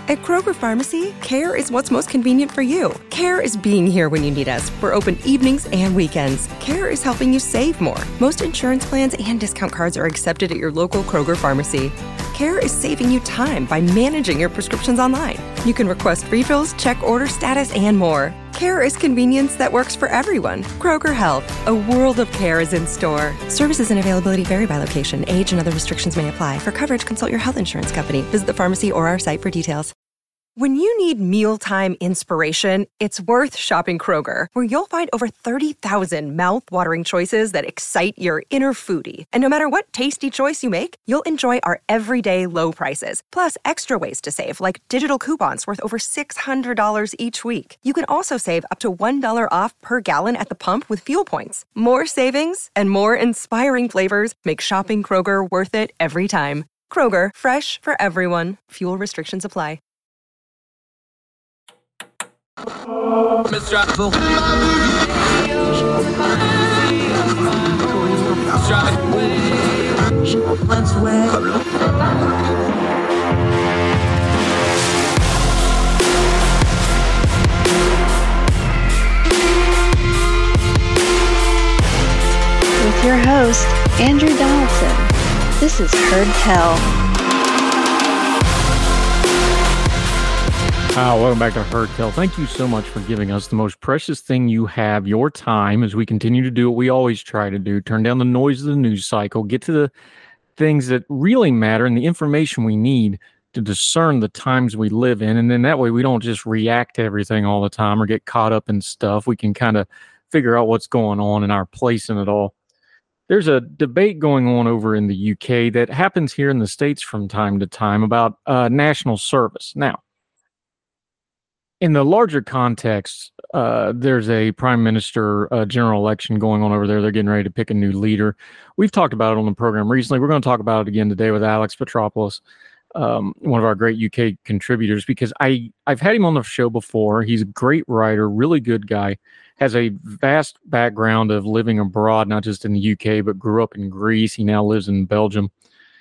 At Kroger Pharmacy, care is what's most convenient for you. Care is being here when you need us. We're open evenings and weekends. Care is helping you save more. Most insurance plans and discount cards are accepted at your local Kroger Pharmacy. Care is saving you time by managing your prescriptions online. You can request refills, check order status, and more. Care is convenience that works for everyone. Kroger Health, a world of care is in store. Services and availability vary by location. Age and other restrictions may apply. For coverage, consult your health insurance company. Visit the pharmacy or our site for details. When you need mealtime inspiration, it's worth shopping Kroger, where you'll find over 30,000 mouth-watering choices that excite your inner foodie. And no matter what tasty choice you make, you'll enjoy our everyday low prices, plus extra ways to save, like digital coupons worth over $600 each week. You can also save up to $1 off per gallon at the pump with fuel points. More savings and more inspiring flavors make shopping Kroger worth it every time. Kroger, fresh for everyone. Fuel restrictions apply. With your host, Andrew Donaldson. This is Heard Tell. Welcome back to Heard Tell. Thank you so much for giving us the most precious thing you have, your time, as we continue to do what we always try to do, turn down the noise of the news cycle, get to the things that really matter and the information we need to discern the times we live in. And then that way we don't just react to everything all the time or get caught up in stuff. We can kind of figure out what's going on and our place in it all. There's a debate going on over in the UK that happens here in the States from time to time about national service. Now, in the larger context, there's a prime minister general election going on over there. They're getting ready to pick a new leader. We've talked about it on the program recently. We're going to talk about it again today with Alex Petropoulos, one of our great UK contributors, because I've had him on the show before. He's a great writer, really good guy, has a vast background of living abroad, not just in the UK, but grew up in Greece. He now lives in Belgium.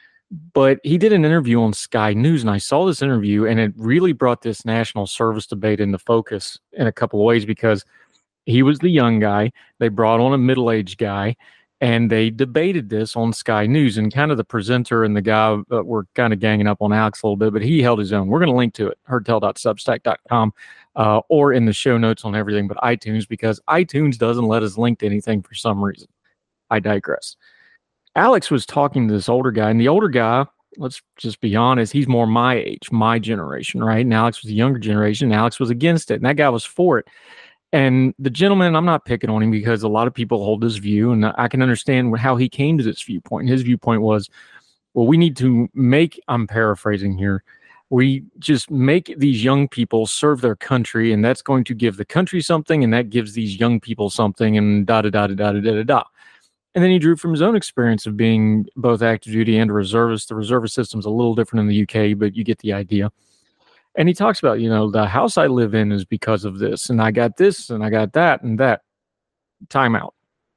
But he did an interview on Sky News, and I saw this interview, and it really brought this national service debate into focus in a couple of ways, because he was the young guy. They brought on a middle-aged guy, and they debated this on Sky News. And kind of the presenter and the guy were kind of ganging up on Alex a little bit, but he held his own. We're going to link to it, heardtell.substack.com, or in the show notes on everything but iTunes, because iTunes doesn't let us link to anything for some reason. I digress. Alex was talking to this older guy, and the older guy, let's just be honest, he's more my age, my generation, right? And Alex was the younger generation. And Alex was against it, and that guy was for it. And the gentleman, I'm not picking on him because a lot of people hold this view, and I can understand how he came to this viewpoint. His viewpoint was, well, we need to make, I'm paraphrasing here, we just make these young people serve their country, and that's going to give the country something, and that gives these young people something, and da-da-da-da-da-da-da-da. And then he drew from his own experience of being both active duty and a reservist. The reservist system's a little different in the UK, but you get the idea. And he talks about, the house I live in is because of this, and I got this, and I got that, and that. Time out.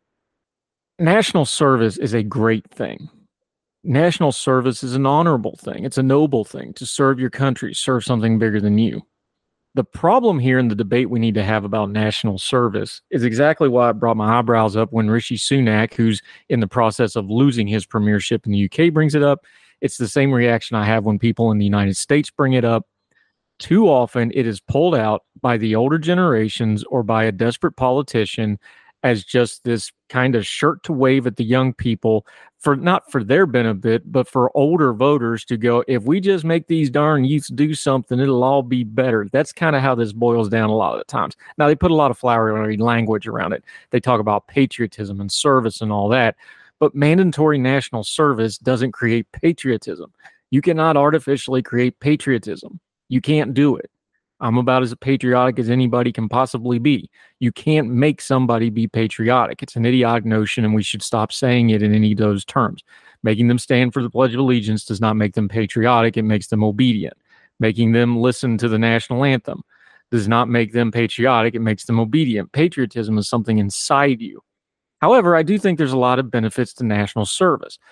National service is a great thing. National service is an honorable thing. It's a noble thing to serve your country, serve something bigger than you. The problem here in the debate we need to have about national service is exactly why I brought my eyebrows up when Rishi Sunak, who's in the process of losing his premiership in the UK, brings it up. It's the same reaction I have when people in the United States bring it up. Too often it is pulled out by the older generations or by a desperate politician as just this kind of shirt to wave at the young people, for not for their benefit, but for older voters to go, if we just make these darn youths do something, it'll all be better. That's kind of how this boils down a lot of the times. Now, they put a lot of flowery language around it. They talk about patriotism and service and all that, but mandatory national service doesn't create patriotism. You cannot artificially create patriotism. You can't do it. I'm about as patriotic as anybody can possibly be. You can't make somebody be patriotic. It's an idiotic notion, and we should stop saying it in any of those terms. Making them stand for the Pledge of Allegiance does not make them patriotic. It makes them obedient. Making them listen to the national anthem does not make them patriotic. It makes them obedient. Patriotism is something inside you. However, I do think there's a lot of benefits to national service.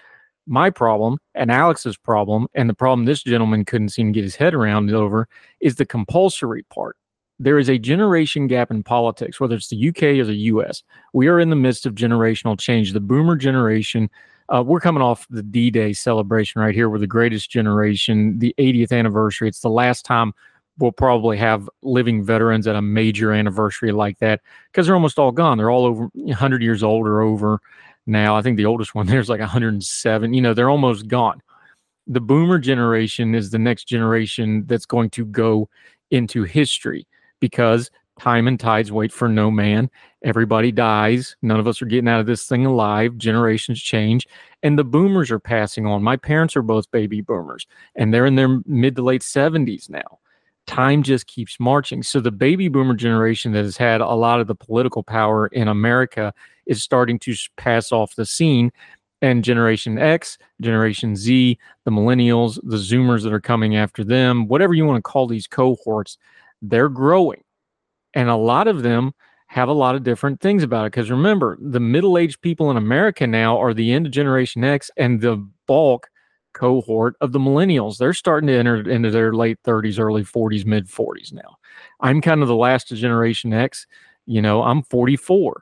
My problem and Alex's problem, and the problem this gentleman couldn't seem to get his head around over, is the compulsory part. There is a generation gap in politics, whether it's the UK or the US. We are in the midst of generational change. The boomer generation, we're coming off the D-Day celebration right here. We're the greatest generation, the 80th anniversary. It's the last time we'll probably have living veterans at a major anniversary like that, because they're almost all gone. They're all over 100 years old or over now. I think the oldest one there's like 107. They're almost gone. The boomer generation is the next generation that's going to go into history, because time and tides wait for no man. Everybody dies. None of us are getting out of this thing alive. Generations change, and the boomers are passing on. My parents are both baby boomers, and they're in their mid to late 70s now. Time just keeps marching. So the baby boomer generation that has had a lot of the political power in America is starting to pass off the scene. And Generation X, Generation Z, the millennials, the Zoomers that are coming after them, whatever you want to call these cohorts, they're growing. And a lot of them have a lot of different things about it. Because remember, the middle-aged people in America now are the end of Generation X and the bulk cohort of the millennials. They're starting to enter into their late 30s, early 40s, mid 40s now. I'm kind of the last of Generation X. I'm 44.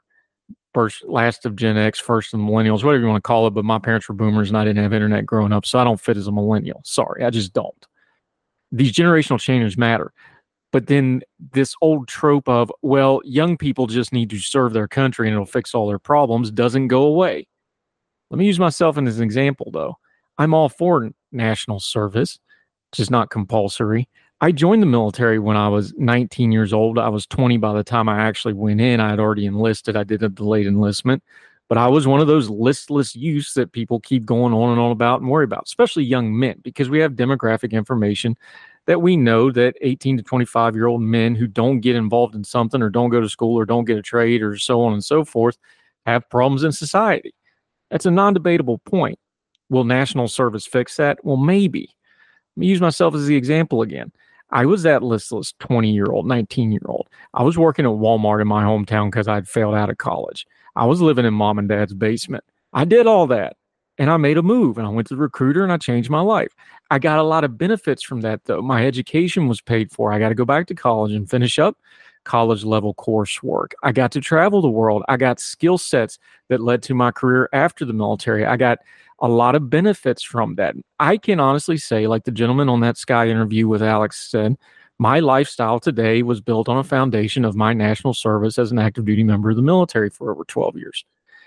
Last of Gen X, first of the millennials, whatever you want to call it. But my parents were boomers and I didn't have internet growing up, so I don't fit as a millennial. Sorry, I just don't. These generational changes matter. But then this old trope of, well, young people just need to serve their country and it'll fix all their problems doesn't go away. Let me use myself as an example, though. I'm all for national service, just not compulsory. I joined the military when I was 19 years old. I was 20 by the time I actually went in. I had already enlisted. I did a delayed enlistment. But I was one of those listless youths that people keep going on and on about and worry about, especially young men, because we have demographic information that we know that 18 to 25-year-old men who don't get involved in something or don't go to school or don't get a trade or so on and so forth have problems in society. That's a non-debatable point. Will national service fix that? Well, maybe. Let me use myself as the example again. I was that listless 20-year-old, 19-year-old. I was working at Walmart in my hometown because I'd failed out of college. I was living in mom and dad's basement. I did all that, and I made a move, and I went to the recruiter, and I changed my life. I got a lot of benefits from that, though. My education was paid for. I got to go back to college and finish up college-level coursework. I got to travel the world. I got skill sets that led to my career after the military. I got a lot of benefits from that. I can honestly say, like the gentleman on that Sky interview with Alex said, my lifestyle today was built on a foundation of my national service as an active duty member of the military for over 12 years.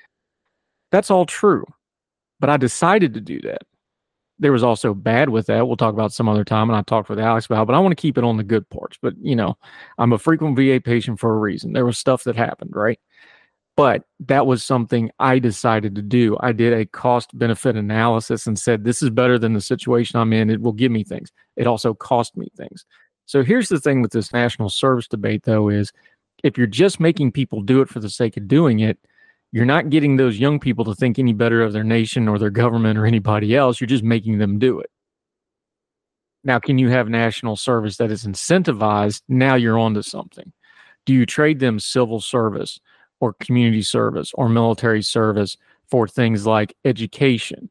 That's all true, but I decided to do that. There was also bad with that. We'll talk about some other time, and I talked with Alex about it, but I want to keep it on the good parts. But, I'm a frequent VA patient for a reason. There was stuff that happened, right? But that was something I decided to do. I did a cost-benefit analysis and said, this is better than the situation I'm in. It will give me things. It also cost me things. So here's the thing with this national service debate, though, is if you're just making people do it for the sake of doing it, you're not getting those young people to think any better of their nation or their government or anybody else. You're just making them do it. Now, can you have national service that is incentivized? Now you're onto something. Do you trade them civil service or community service or military service for things like education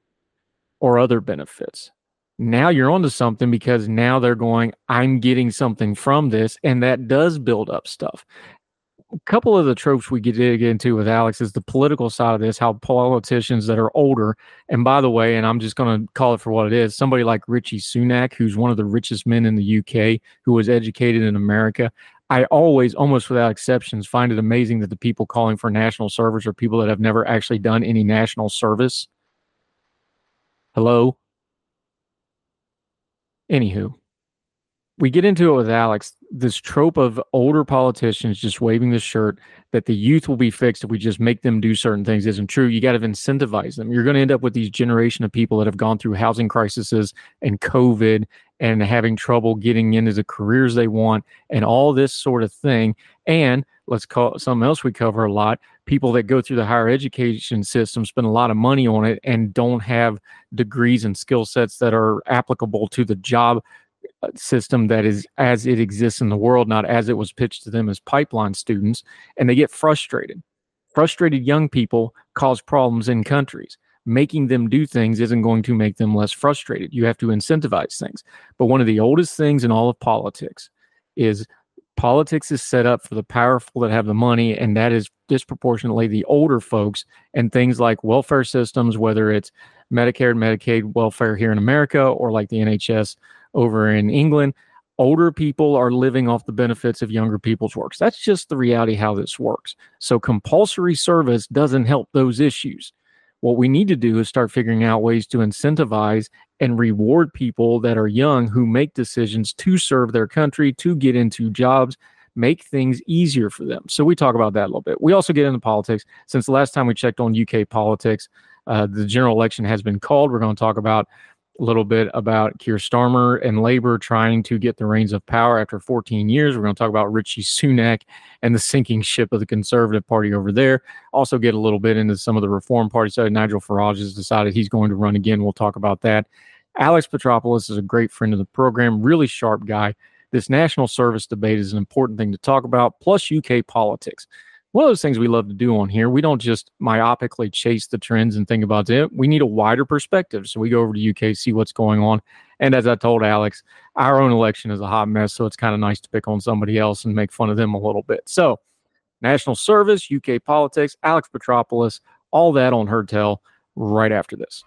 or other benefits? Now you're onto something, because now they're going, I'm getting something from this, and that does build up stuff. A couple of the tropes we get to get into with Alex is the political side of this, how politicians that are older, and by the way, and I'm just going to call it for what it is, somebody like Rishi Sunak, who's one of the richest men in the UK, who was educated in America. I always, almost without exceptions, find it amazing that the people calling for national service are people that have never actually done any national service. Hello? Anywho, we get into it with Alex, this trope of older politicians just waving the shirt that the youth will be fixed if we just make them do certain things isn't true. You got to incentivize them. You're going to end up with these generation of people that have gone through housing crises and COVID and having trouble getting into the careers they want and all this sort of thing. And let's call it something else we cover a lot. People that go through the higher education system spend a lot of money on it and don't have degrees and skill sets that are applicable to the job system that is as it exists in the world, not as it was pitched to them as pipeline students. And they get frustrated. Frustrated young people cause problems in countries. making them do things isn't going to make them less frustrated. You have to incentivize things. But one of the oldest things in all of politics is set up for the powerful that have the money, and that is disproportionately the older folks, and things like welfare systems, whether it's Medicare and Medicaid welfare here in America or like the NHS over in England. Older people are living off the benefits of younger people's works. That's just the reality how this works. So compulsory service doesn't help those issues. What we need to do is start figuring out ways to incentivize and reward people that are young who make decisions to serve their country, to get into jobs, make things easier for them. So we talk about that a little bit. We also get into politics. Since the last time we checked on UK politics, the general election has been called. We're going to talk about a little bit about Keir Starmer and Labour trying to get the reins of power after 14 years. We're going to talk about Rishi Sunak and the sinking ship of the Conservative Party over there. Also get a little bit into some of the Reform Party side. Nigel Farage has decided he's going to run again. We'll talk about that. Alex Petropoulos is a great friend of the program, really sharp guy. This national service debate is an important thing to talk about, plus UK politics. One of those things we love to do on here, we don't just myopically chase the trends and think about it. We need a wider perspective. So we go over to UK, see what's going on. And as I told Alex, our own election is a hot mess. So it's kind of nice to pick on somebody else and make fun of them a little bit. So national service, UK politics, Alex Petropoulos, all that on Heard Tell right after this.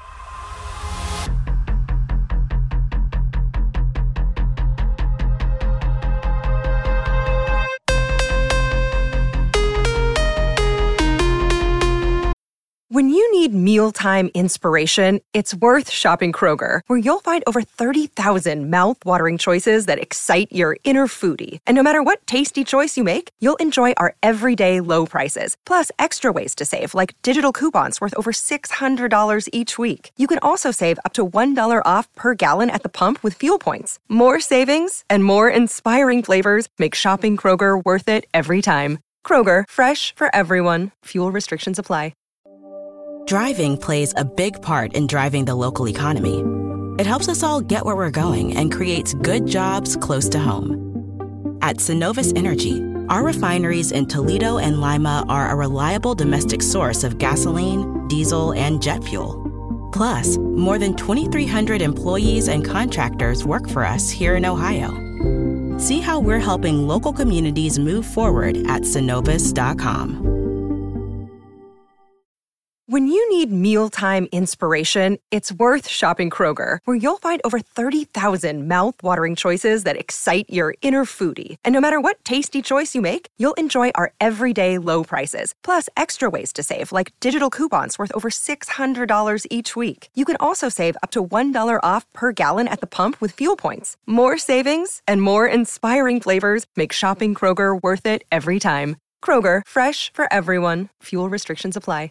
When you need mealtime inspiration, it's worth shopping Kroger, where you'll find over 30,000 mouth-watering choices that excite your inner foodie. And no matter what tasty choice you make, you'll enjoy our everyday low prices, plus extra ways to save, like digital coupons worth over $600 each week. You can also save up to $1 off per gallon at the pump with fuel points. More savings and more inspiring flavors make shopping Kroger worth it every time. Kroger, fresh for everyone. Fuel restrictions apply. Driving plays a big part in driving the local economy. It helps us all get where we're going and creates good jobs close to home. At Synovus Energy, our refineries in Toledo and Lima are a reliable domestic source of gasoline, diesel, and jet fuel. Plus, more than 2,300 employees and contractors work for us here in Ohio. See how we're helping local communities move forward at Synovus.com. When you need mealtime inspiration, it's worth shopping Kroger, where you'll find over 30,000 mouth-watering choices that excite your inner foodie. And no matter what tasty choice you make, you'll enjoy our everyday low prices, plus extra ways to save, like digital coupons worth over $600 each week. You can also save up to $1 off per gallon at the pump with fuel points. More savings and more inspiring flavors make shopping Kroger worth it every time. Kroger, fresh for everyone. Fuel restrictions apply.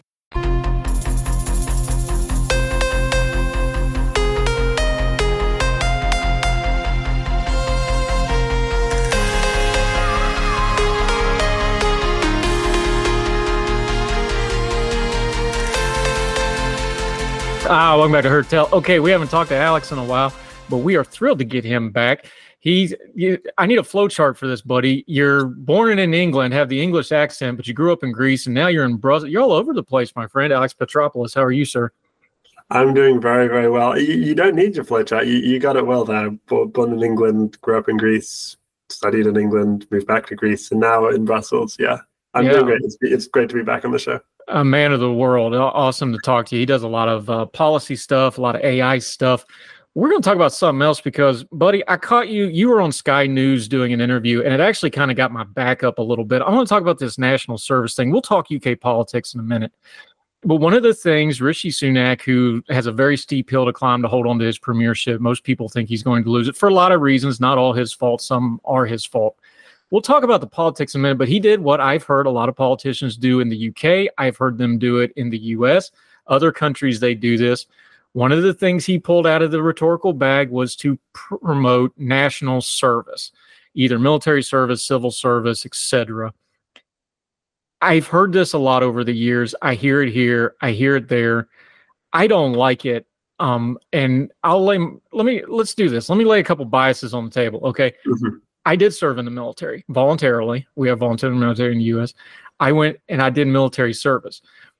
Welcome back to Heard Tell. Okay, we haven't talked to Alex in a while, but we are thrilled to get him back. I need a flow chart for this, buddy. You're born in England, have the English accent, but you grew up in Greece, and now you're in Brussels. You're all over the place, my friend. Alex Petropoulos, how are you, sir? I'm doing very, very well. You don't need your flow chart. You got it well there. Born in England, grew up in Greece, studied in England, moved back to Greece, and now in Brussels. Yeah, I'm doing great. It's great to be back on the show. A man of the world. Awesome to talk to you. He does a lot of policy stuff, a lot of AI stuff. We're going to talk about something else because, buddy, I caught you. You were on Sky News doing an interview, and it actually kind of got my back up a little bit. I want to talk about this national service thing. We'll talk UK politics in a minute. But one of the things, Rishi Sunak, who has a very steep hill to climb to hold on to his premiership, most people think he's going to lose it for a lot of reasons, not all his fault. Some are his fault. We'll talk about the politics in a minute, but he did what I've heard a lot of politicians do in the UK. I've heard them do it in the US. Other countries, they do this. One of the things he pulled out of the rhetorical bag was to promote national service, either military service, civil service, etc. I've heard this a lot over the years. I hear it here. I hear it there. I don't like it. And let's do this. Let me lay a couple biases on the table. Okay. Mm-hmm. I did serve in the military voluntarily. We have volunteer in the military in the U.S. I went and I did military service.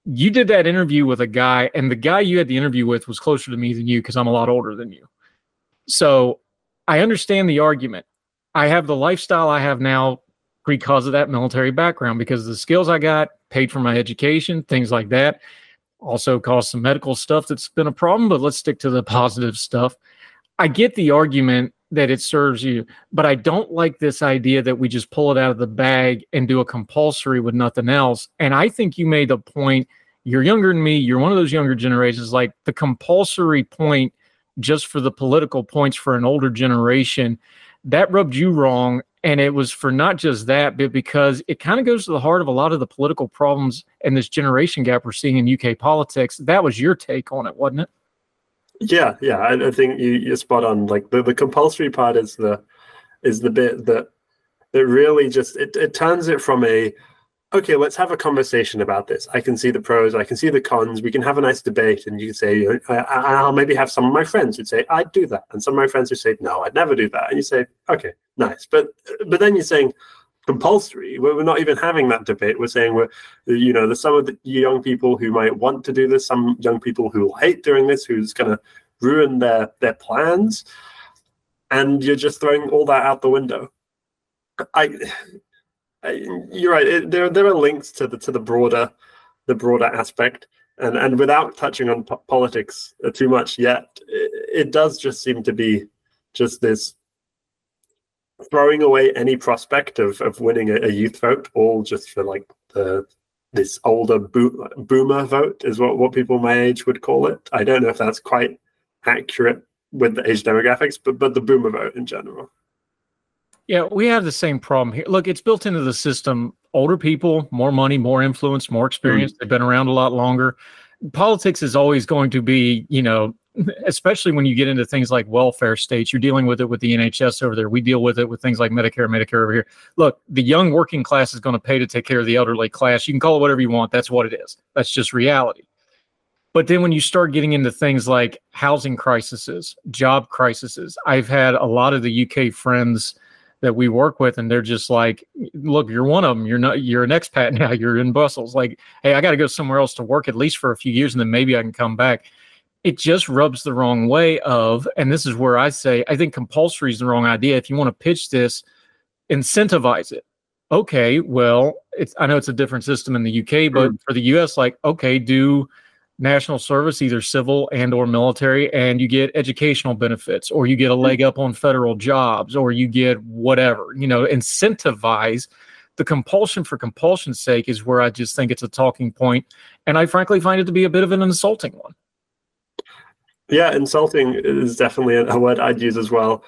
you did that interview with a guy, and the guy you had the interview with was closer to me than you because I'm a lot older than you. So I understand the argument. I have the lifestyle I have now because of that military background, because the skills I got, paid for my education, things like that. Also caused some medical stuff that's been a problem, but let's stick to the positive stuff. I get the argument that it serves you, but I don't like this idea that we just pull it out of the bag and do a compulsory with nothing else. And I think you made the point, you're younger than me, you're one of those younger generations, like the compulsory point just for the political points for an older generation, that rubbed you wrong. And it was for not just that, but because it kind of goes to the heart of a lot of the political problems and this generation gap we're seeing in UK politics. That was your take on it, wasn't it? Yeah. I think you're spot on. Like the compulsory part is the bit that really just it turns it from a, okay, let's have a conversation about this. I can see the pros, I can see the cons. We can have a nice debate, and you can say, I'll maybe have some of my friends who'd say, I'd do that, and some of my friends who say, no, I'd never do that. And you say, okay, nice, but then you're saying compulsory. We're not even having that debate. We're saying there's some of the young people who might want to do this, some young people who will hate doing this, who's going to ruin their plans, and you're just throwing all that out the window. You're right. There are links to the broader aspect, and without touching on politics too much yet, it does just seem to be just this throwing away any prospect of winning a youth vote, all just for like this older boomer vote is what people my age would call it. I don't know if that's quite accurate with the age demographics, but the boomer vote in general. Yeah, we have the same problem here. Look, it's built into the system. Older people, more money, more influence, more experience. They've been around a lot longer. Politics is always going to be, especially when you get into things like welfare states, you're dealing with it with the NHS over there. We deal with it with things like Medicare over here. Look, the young working class is going to pay to take care of the elderly class. You can call it whatever you want. That's what it is. That's just reality. But then when you start getting into things like housing crises, job crises, I've had a lot of the UK friends that we work with, and they're just like, look, you're one of them. You're an expat now. You're in Brussels. Like, hey, I got to go somewhere else to work at least for a few years, and then maybe I can come back. It just rubs the wrong way of, and this is where I say, I think compulsory is the wrong idea. If you want to pitch this, incentivize it. Okay, well, I know it's a different system in the UK, but for the US, like, okay, do national service, either civil and or military, and you get educational benefits, or you get a leg up on federal jobs, or you get whatever, incentivize. The compulsion for compulsion's sake is where I just think it's a talking point. And I frankly find it to be a bit of an insulting one. Yeah, insulting is definitely a word I'd use as well.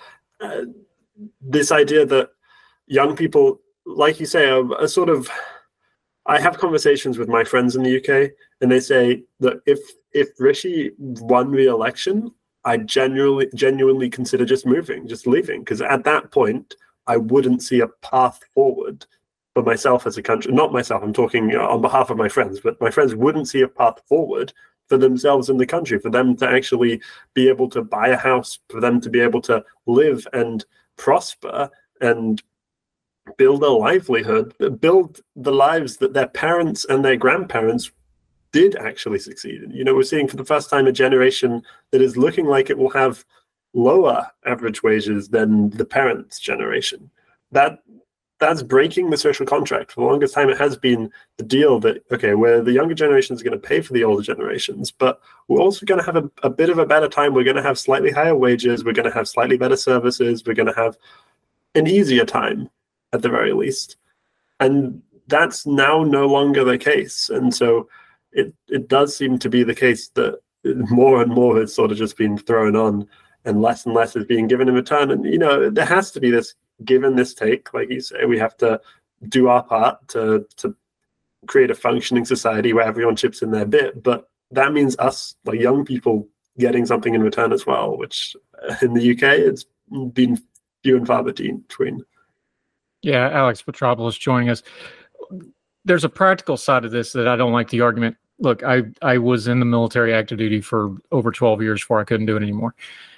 This idea that young people, like you say, are sort of, I have conversations with my friends in the UK, and they say that if Rishi won re-election, I genuinely consider just leaving, because at that point, I wouldn't see a path forward for myself as a country. Not myself, I'm talking on behalf of my friends, but my friends wouldn't see a path forward for themselves in the country, for them to actually be able to buy a house, for them to be able to live and prosper and build a livelihood, build the lives that their parents and their grandparents did actually succeed in. We're seeing for the first time a generation that is looking like it will have lower average wages than the parents' generation. That's breaking the social contract. For the longest time, it has been the deal that, okay, where the younger generation is going to pay for the older generations, but we're also going to have a bit of a better time. We're going to have slightly higher wages. We're going to have slightly better services. We're going to have an easier time, at the very least. And that's now no longer the case. And so it does seem to be the case that more and more has sort of just been thrown on, and less is being given in return. And, there has to be this give and this take. Like you say, we have to do our part to create a functioning society where everyone chips in their bit. But that means us, like young people, getting something in return as well, which in the UK, it's been few and far between. Yeah, Alex Petropoulos joining us. There's a practical side of this that I don't like the argument. Look, I was in the military active duty for over 12 years before I couldn't do it anymore.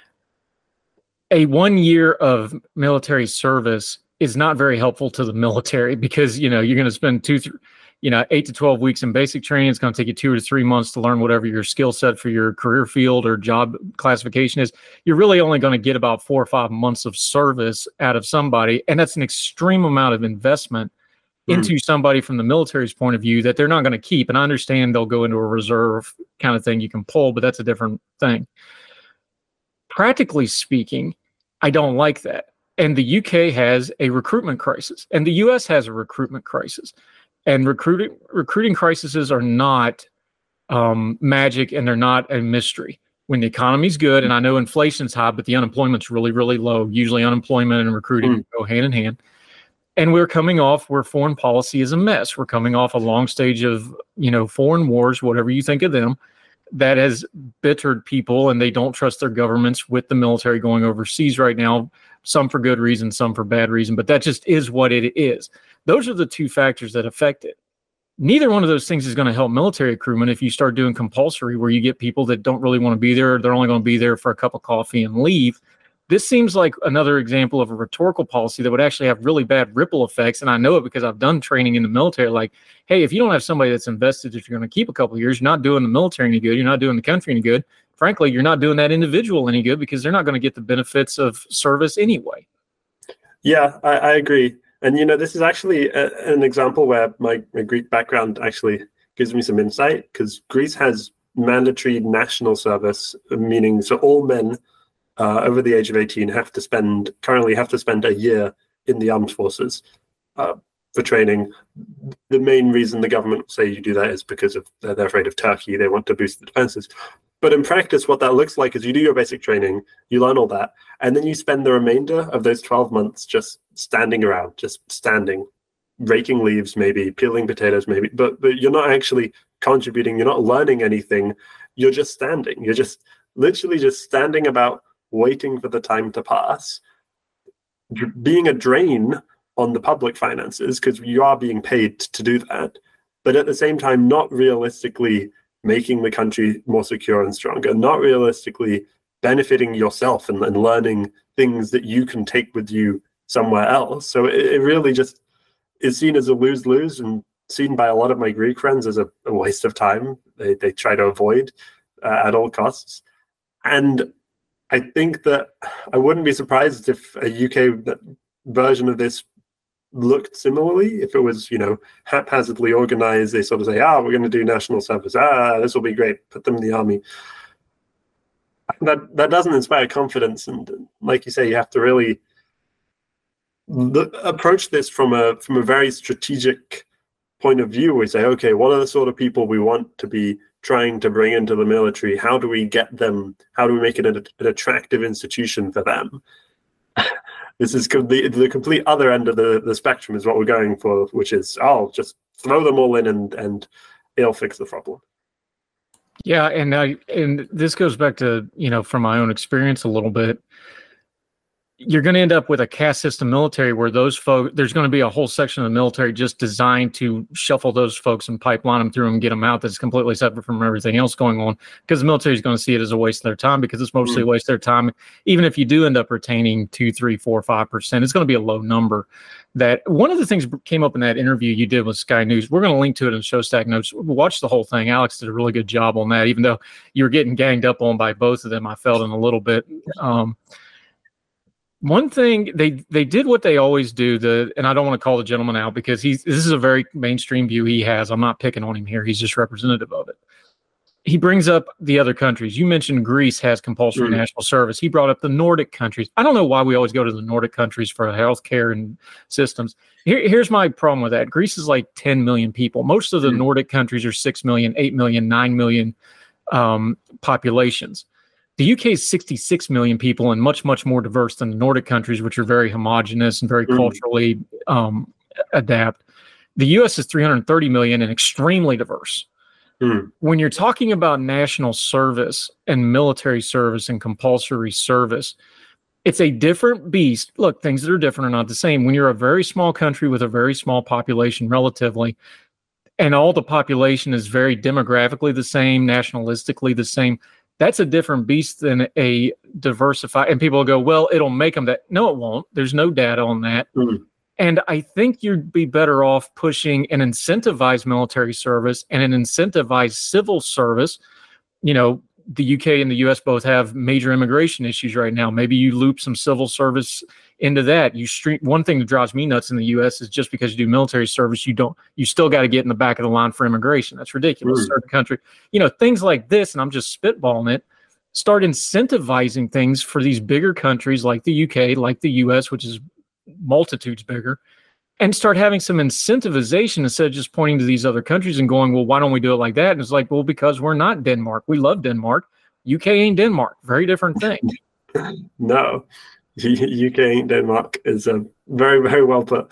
A 1 year of military service is not very helpful to the military, because, you're going to spend 8 to 12 weeks in basic training. It's going to take you 2 to 3 months to learn whatever your skill set for your career field or job classification is. You're really only going to get about 4 or 5 months of service out of somebody. And that's an extreme amount of investment into somebody from the military's point of view that they're not going to keep. And I understand they'll go into a reserve kind of thing you can pull, but that's a different thing. Practically speaking, I don't like that. And the UK has a recruitment crisis, and the US has a recruitment crisis. And recruiting crises are not magic, and they're not a mystery. When the economy's good, and I know inflation's high, but the unemployment's really, really low. Usually unemployment and recruiting go hand in hand. And we're coming off where foreign policy is a mess. We're coming off a long stage of, foreign wars, whatever you think of them, that has bittered people, and they don't trust their governments with the military going overseas right now, some for good reason, some for bad reason, but that just is what it is. Those are the two factors that affect it. Neither one of those things is going to help military recruitment if you start doing compulsory, where you get people that don't really want to be there. They're only going to be there for a cup of coffee and leave. This seems like another example of a rhetorical policy that would actually have really bad ripple effects. And I know it because I've done training in the military. Like, hey, if you don't have somebody that's invested, if you're going to keep a couple of years, you're not doing the military any good. You're not doing the country any good. Frankly, you're not doing that individual any good, because they're not going to get the benefits of service anyway. Yeah, I agree. And, this is actually an example where my Greek background actually gives me some insight, because Greece has mandatory national service, meaning so all men over the age of 18 currently have to spend a year in the armed forces for training. The main reason the government will say you do that is because of they're afraid of Turkey. They want to boost the defenses. But in practice, what that looks like is you do your basic training, you learn all that, and then you spend the remainder of those 12 months just standing around, raking leaves, maybe peeling potatoes, maybe, but you're not actually contributing. You're not learning anything. You're just standing. You're just literally just standing about, waiting for the time to pass, being a drain on the public finances, because you are being paid to do that, but at the same time, not realistically making the country more secure and stronger, not realistically benefiting yourself and learning things that you can take with you somewhere else. So it really just is seen as a lose-lose, and seen by a lot of my Greek friends as a waste of time. They try to avoid at all costs. And I think that I wouldn't be surprised if a UK version of this looked similarly. If it was, haphazardly organized, they sort of say, we're going to do national service. This will be great. Put them in the army. That doesn't inspire confidence. And like you say, you have to really approach this from a very strategic point of view. We say, okay, what are the sort of people we want to be trying to bring into the military? How do we get them? How do we make it an attractive institution for them? This is the complete other end of the spectrum is what we're going for, which is, just throw them all in and it'll fix the problem. Yeah, and this goes back to, from my own experience a little bit. You're going to end up with a caste system military where those folks, there's going to be a whole section of the military just designed to shuffle those folks and pipeline them through and get them out. That's completely separate from everything else going on, because the military is going to see it as a waste of their time, because it's mostly a waste of their time. Even if you do end up retaining 2, 3, 4, 5%, it's going to be a low number. That one of the things came up in that interview you did with Sky News. We're going to link to it in show stack notes. Watch the whole thing. Alex did a really good job on that, even though you were getting ganged up on by both of them. I felt in a little bit. One thing they did what they always do, and I don't want to call the gentleman out, because this is a very mainstream view he has. I'm not picking on him here. He's just representative of it. He brings up the other countries. You mentioned Greece has compulsory national service. He brought up the Nordic countries. I don't know why we always go to the Nordic countries for healthcare and systems. Here's my problem with that. Greece is like 10 million people. Most of the Nordic countries are 6 million, 8 million, 9 million populations. The UK is 66 million people and much, much more diverse than the Nordic countries, which are very homogenous and very culturally adapt. The US is 330 million and extremely diverse. When you're talking about national service and military service and compulsory service, it's a different beast. Look, things that are different are not the same. When you're a very small country with a very small population relatively, and all the population is very demographically the same, nationalistically the same, that's a different beast than a diversified. And people will go, well, it'll make them that. No, it won't. There's no data on that. And I think you'd be better off pushing an incentivized military service and an incentivized civil service. The UK and the US both have major immigration issues right now. Maybe you loop some civil service into that. One thing that drives me nuts in the US is just because you do military service, you still got to get in the back of the line for immigration. That's ridiculous. Start the country, things like this, and I'm just spitballing it. Start incentivizing things for these bigger countries like the UK, like the US, which is multitudes bigger, and start having some incentivization instead of just pointing to these other countries and going, well, why don't we do it like that? And it's like, well, because we're not Denmark. We love Denmark. UK ain't Denmark. Very different thing. No, UK ain't Denmark is a very, very well put.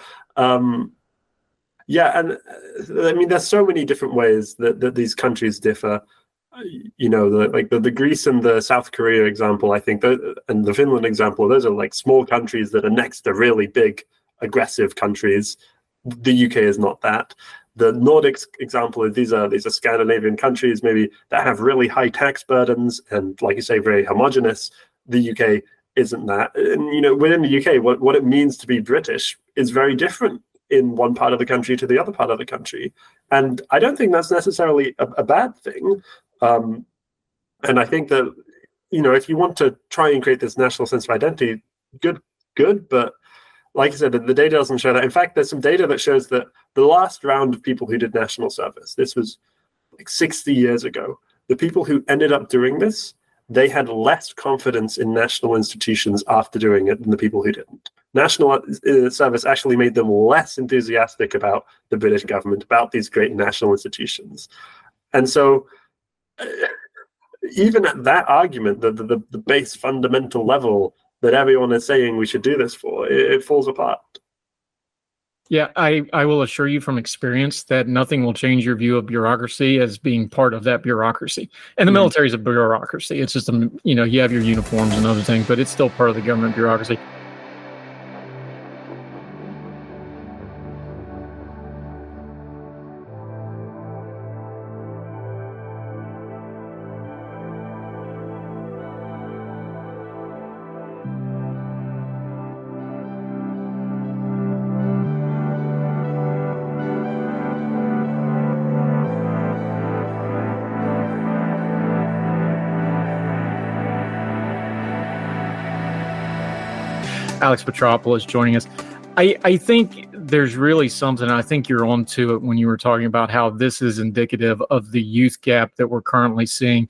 Yeah, and I mean, there's so many different ways that these countries differ. The Greece and the South Korea example, I think, and the Finland example, those are like small countries that are next to really big, aggressive countries. The UK is not that. The Nordics example is these are Scandinavian countries maybe that have really high tax burdens and, like you say, very homogenous. The UK isn't that. And within the UK, what it means to be British is very different in one part of the country to the other part of the country. And I don't think that's necessarily a bad thing. And I think that, if you want to try and create this national sense of identity, good. But like I said, the data doesn't show that. In fact, there's some data that shows that the last round of people who did national service, this was like 60 years ago, the people who ended up doing this, they had less confidence in national institutions after doing it than the people who didn't. National service actually made them less enthusiastic about the British government, about these great national institutions. And so even at that argument, the base fundamental level that everyone is saying we should do this for, it falls apart. Yeah, I will assure you from experience that nothing will change your view of bureaucracy as being part of that bureaucracy. And the military is a bureaucracy. It's just, you have your uniforms and other things, but it's still part of the government bureaucracy. Alex Petropoulos joining us. I think there's really something, I think you're onto it when you were talking about how this is indicative of the youth gap that we're currently seeing.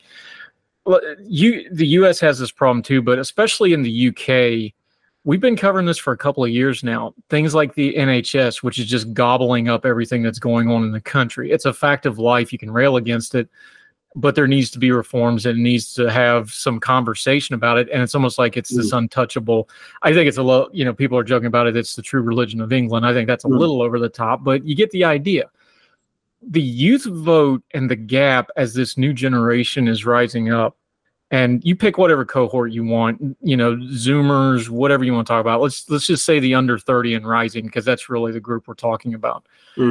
The U.S. has this problem too, but especially in the U.K., we've been covering this for a couple of years now. Things like the NHS, which is just gobbling up everything that's going on in the country. It's a fact of life. You can rail against it, but there needs to be reforms and it needs to have some conversation about it. And it's almost like it's this untouchable. I think it's a little, people are joking about it. It's the true religion of England. I think that's a little over the top, but you get the idea. The youth vote and the gap as this new generation is rising up, and you pick whatever cohort you want, Zoomers, whatever you want to talk about. Let's just say the under 30 and rising, because that's really the group we're talking about.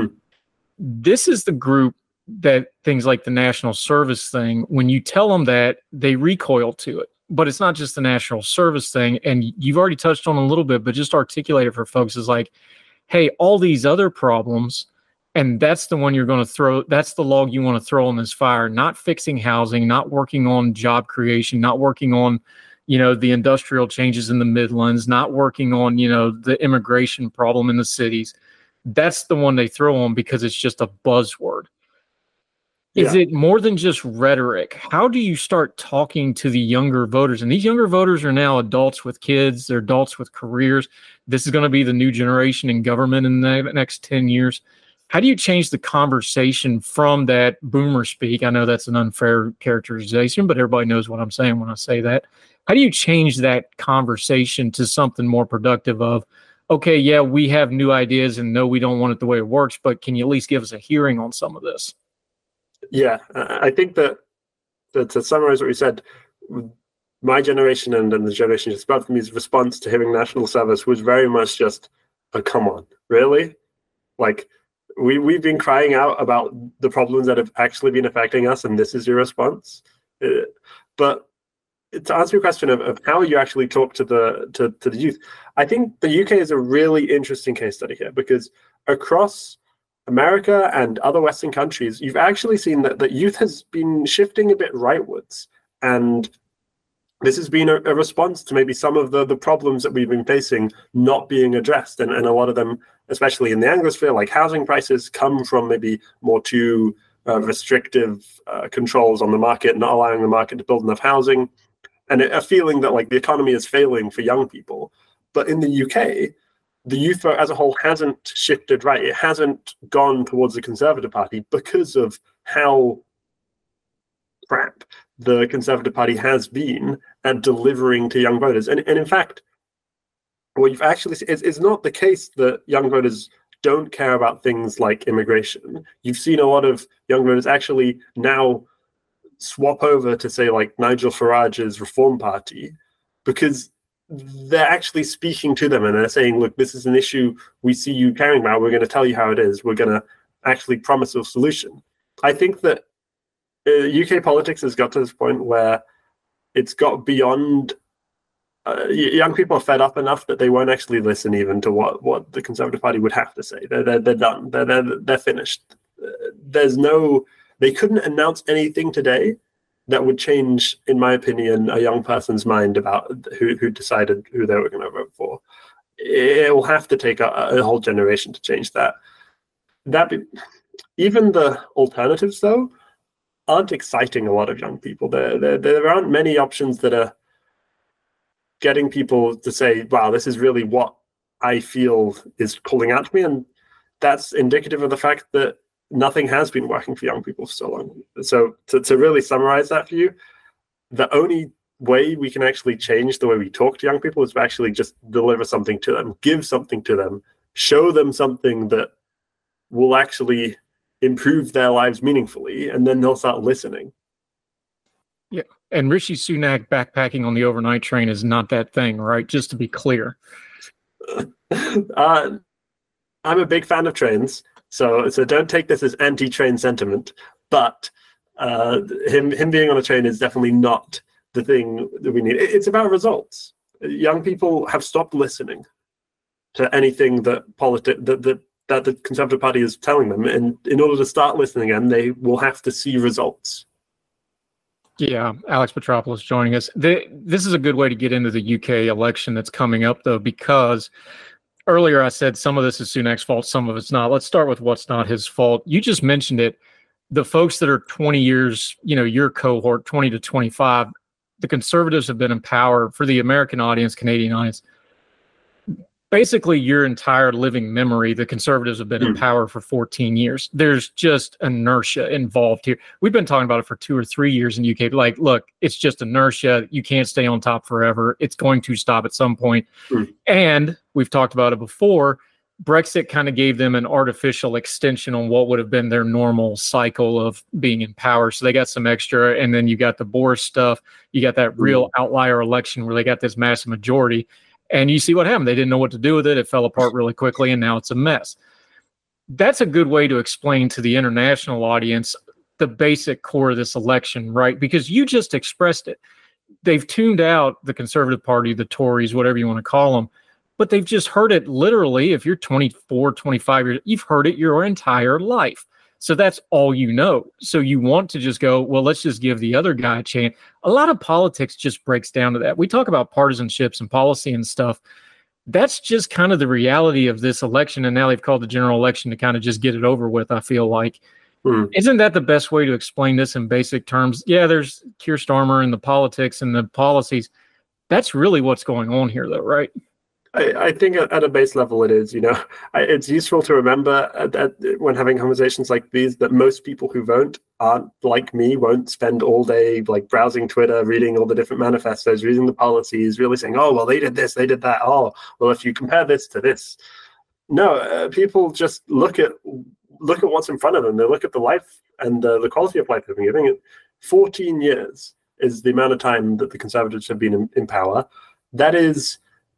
This is the group that things like the national service thing, when you tell them that, they recoil to it. But it's not just the national service thing. And you've already touched on a little bit, but just articulate it for folks is like, hey, all these other problems, and that's the one you're going to throw, that's the log you want to throw on this fire, not fixing housing, not working on job creation, not working on, the industrial changes in the Midlands, not working on, the immigration problem in the cities. That's the one they throw on because it's just a buzzword. Is it more than just rhetoric? How do you start talking to the younger voters? And these younger voters are now adults with kids. They're adults with careers. This is going to be the new generation in government in the next 10 years. How do you change the conversation from that boomer speak? I know that's an unfair characterization, but everybody knows what I'm saying when I say that. How do you change that conversation to something more productive of, okay, yeah, we have new ideas and no, we don't want it the way it works, but can you at least give us a hearing on some of this? Yeah, I think that to summarize what you said, my generation and the generation just above me's response to hearing national service was very much just, oh, come on, really? Like, we've been crying out about the problems that have actually been affecting us, and this is your response? But to answer your question of how you actually talk to the youth, I think the UK is a really interesting case study here, because across America and other Western countries, you've actually seen that youth has been shifting a bit rightwards. And this has been a response to maybe some of the problems that we've been facing not being addressed. And a lot of them, especially in the Anglosphere, like housing prices, come from maybe more too restrictive controls on the market, not allowing the market to build enough housing, and a feeling that like the economy is failing for young people. But in the UK, the youth vote as a whole hasn't shifted right. It hasn't gone towards the Conservative Party because of how crap the Conservative Party has been at delivering to young voters. And in fact, what you've actually seen is not the case that young voters don't care about things like immigration. You've seen a lot of young voters actually now swap over to, say, like Nigel Farage's Reform Party, because they're actually speaking to them and they're saying, look, this is an issue we see you caring about. We're going to tell you how it is. We're going to actually promise a solution. I think that UK politics has got to this point where it's got beyond young people are fed up enough that they won't actually listen even to what the Conservative Party would have to say. They're done. They're finished. They couldn't announce anything today that would change, in my opinion, a young person's mind about who decided who they were going to vote for. It will have to take a whole generation to change that. Even the alternatives, though, aren't exciting a lot of young people. There aren't many options that are getting people to say, wow, this is really what I feel is calling out to me. And that's indicative of the fact that nothing has been working for young people for so long. So to really summarize that for you, the only way we can actually change the way we talk to young people is to actually just deliver something to them, give something to them, show them something that will actually improve their lives meaningfully, and then they'll start listening. Yeah, and Rishi Sunak backpacking on the overnight train is not that thing, right? Just to be clear. I'm a big fan of trains, so don't take this as anti-train sentiment. But him being on a train is definitely not the thing that we need. It's about results. Young people have stopped listening to anything that the Conservative Party is telling them, and in order to start listening again, they will have to see results. Yeah, Alex Petropoulos joining us. This is a good way to get into the UK election that's coming up, though, because earlier I said some of this is Sunak's fault, some of it's not. Let's start with what's not his fault. You just mentioned it. The folks that are 20 years, your cohort, 20 to 25, the Conservatives have been in power. For the American audience, Canadian audience, basically your entire living memory, the Conservatives have been in power for 14 years. There's just inertia involved here. We've been talking about it for 2 or 3 years in the UK. Like, look, it's just inertia. You can't stay on top forever. It's going to stop at some point. And we've talked about it before. Brexit kind of gave them an artificial extension on what would have been their normal cycle of being in power. So they got some extra. And then you got the Boris stuff. You got that real outlier election where they got this massive majority. And you see what happened. They didn't know what to do with it. It fell apart really quickly, and now it's a mess. That's a good way to explain to the international audience the basic core of this election, right? Because you just expressed it. They've tuned out the Conservative Party, the Tories, whatever you want to call them, but they've just heard it literally. If you're 24, 25 years, you've heard it your entire life. So that's all you know. So you want to just go, well, let's just give the other guy a chance. A lot of politics just breaks down to that. We talk about partisanships and policy and stuff. That's just kind of the reality of this election. And now they've called the general election to kind of just get it over with, I feel like. Isn't that the best way to explain this in basic terms? Yeah, there's Keir Starmer and the politics and the policies. That's really what's going on here, though, right? I think at a base level it is, it's useful to remember that when having conversations like these, that most people who vote aren't like me, won't spend all day like browsing Twitter, reading all the different manifestos, reading the policies, really saying, oh, well, they did this, they did that. Oh, well, if you compare this to this. No, people just look at what's in front of them. They look at the life and the quality of life they've been giving. 14 years is the amount of time that the Conservatives have been in power. That is...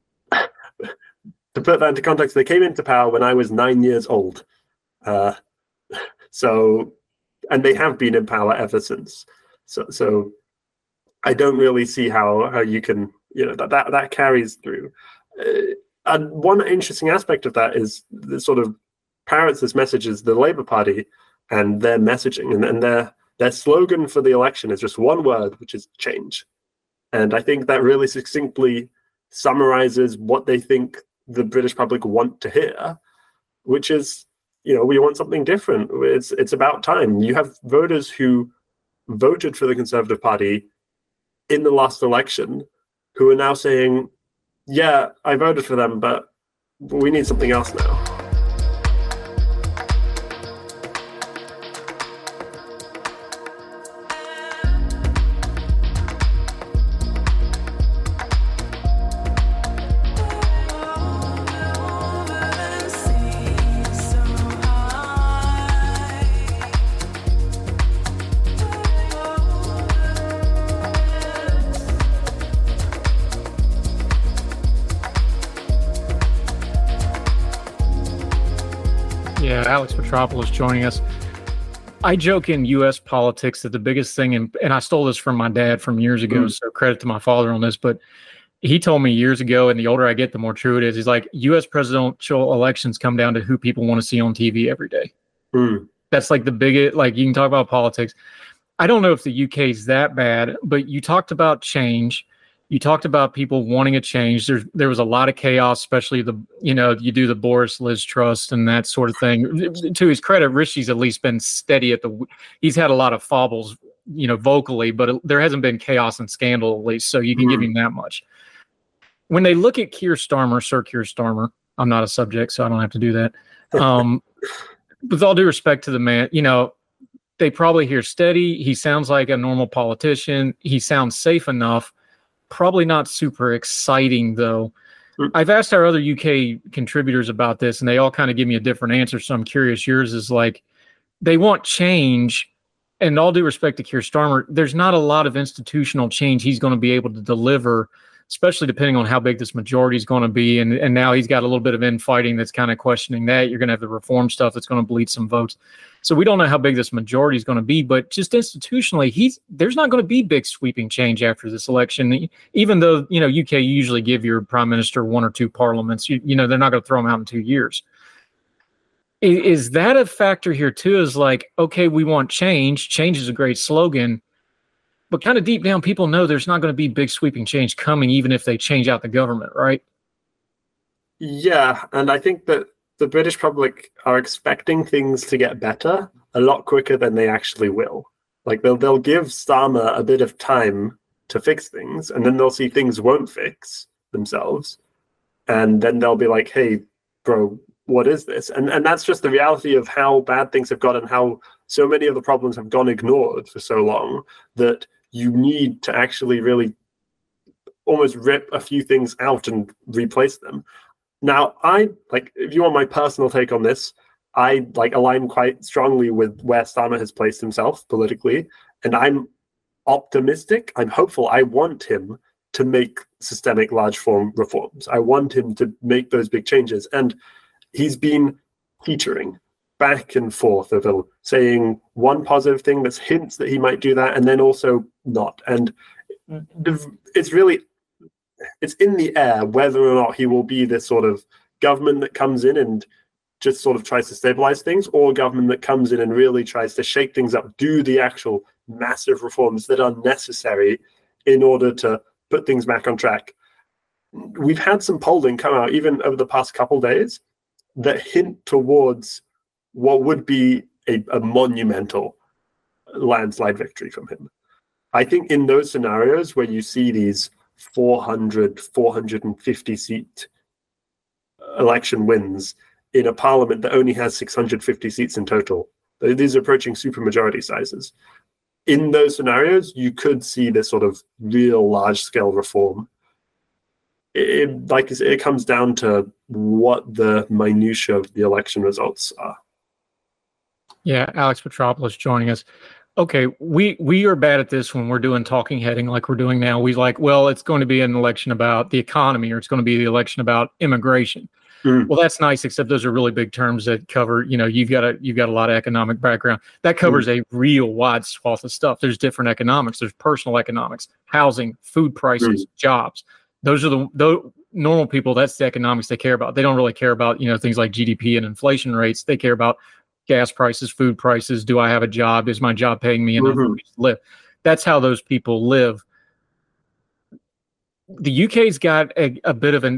To put that into context, they came into power when I was 9 years old. And they have been in power ever since. So I don't really see how you can, that carries through. And one interesting aspect of that is the sort of parrots this message is the Labour Party and their messaging, and their slogan for the election is just one word, which is change. And I think that really succinctly summarizes what they think the British public want to hear, which is, we want something different. It's about time. You have voters who voted for the Conservative Party in the last election who are now saying, yeah, I voted for them, but we need something else now. Yeah, Alex Petropoulos joining us. I joke in U.S. politics that the biggest thing, and I stole this from my dad from years ago, so credit to my father on this, but he told me years ago, and the older I get, the more true it is. He's like, U.S. presidential elections come down to who people want to see on TV every day. That's like the biggest, like you can talk about politics. I don't know if the UK is that bad, but you talked about change. You talked about people wanting a change. There was a lot of chaos, especially you do the Boris Liz Trust and that sort of thing. To his credit, Rishi's at least been steady he's had a lot of fobbles, vocally, but there hasn't been chaos and scandal at least. So you can give him that much. When they look at Sir Keir Starmer, I'm not a subject, so I don't have to do that. With all due respect to the man, they probably hear steady. He sounds like a normal politician. He sounds safe enough. Probably not super exciting, though. I've asked our other UK contributors about this, and they all kind of give me a different answer. So I'm curious. Yours is like, they want change. And all due respect to Keir Starmer, there's not a lot of institutional change he's going to be able to deliver, especially depending on how big this majority is going to be. And now he's got a little bit of infighting that's kind of questioning that. You're going to have the reform stuff that's going to bleed some votes. So we don't know how big this majority is going to be, but just institutionally, there's not going to be big sweeping change after this election, even though, UK usually give your prime minister one or two parliaments. They're not going to throw him out in 2 years. Is that a factor here too? Is like, okay, we want change. Change is a great slogan, but kind of deep down, people know there's not going to be big sweeping change coming, even if they change out the government, right? Yeah, and I think that the British public are expecting things to get better a lot quicker than they actually will. Like they'll give Starmer a bit of time to fix things, and then they'll see things won't fix themselves, and then they'll be like, "Hey, bro, what is this?" And that's just the reality of how bad things have got and how so many of the problems have gone ignored for so long that you need to actually really almost rip a few things out and replace them. Now, if you want my personal take on this, I align quite strongly with where Starmer has placed himself politically, and I'm optimistic. I'm hopeful. I want him to make systemic large form reforms. I want him to make those big changes, and he's been teetering back and forth of saying one positive thing that's hints that he might do that, and then also not. And it's in the air whether or not he will be this sort of government that comes in and just sort of tries to stabilize things, or a government that comes in and really tries to shake things up, do the actual massive reforms that are necessary in order to put things back on track. We've had some polling come out even over the past couple days that hint towards what would be a monumental landslide victory from him. I think in those scenarios where you see these 450 seat election wins in a parliament that only has 650 seats in total, these are approaching supermajority sizes. In those scenarios, you could see this sort of real large-scale reform. It comes down to what the minutiae of the election results are. Yeah, Alex Petropoulos joining us. Okay, we are bad at this when we're doing talking heading like we're doing now. We it's going to be an election about the economy, or it's going to be the election about immigration. Well, that's nice, except those are really big terms that cover, you've got a lot of economic background. That covers a real wide swath of stuff. There's different economics. There's personal economics, housing, food prices, jobs. Those are the normal people. That's the economics they care about. They don't really care about, things like GDP and inflation rates. They care about gas prices, food prices. Do I have a job? Is my job paying me enough to live? That's how those people live. The UK's got a bit of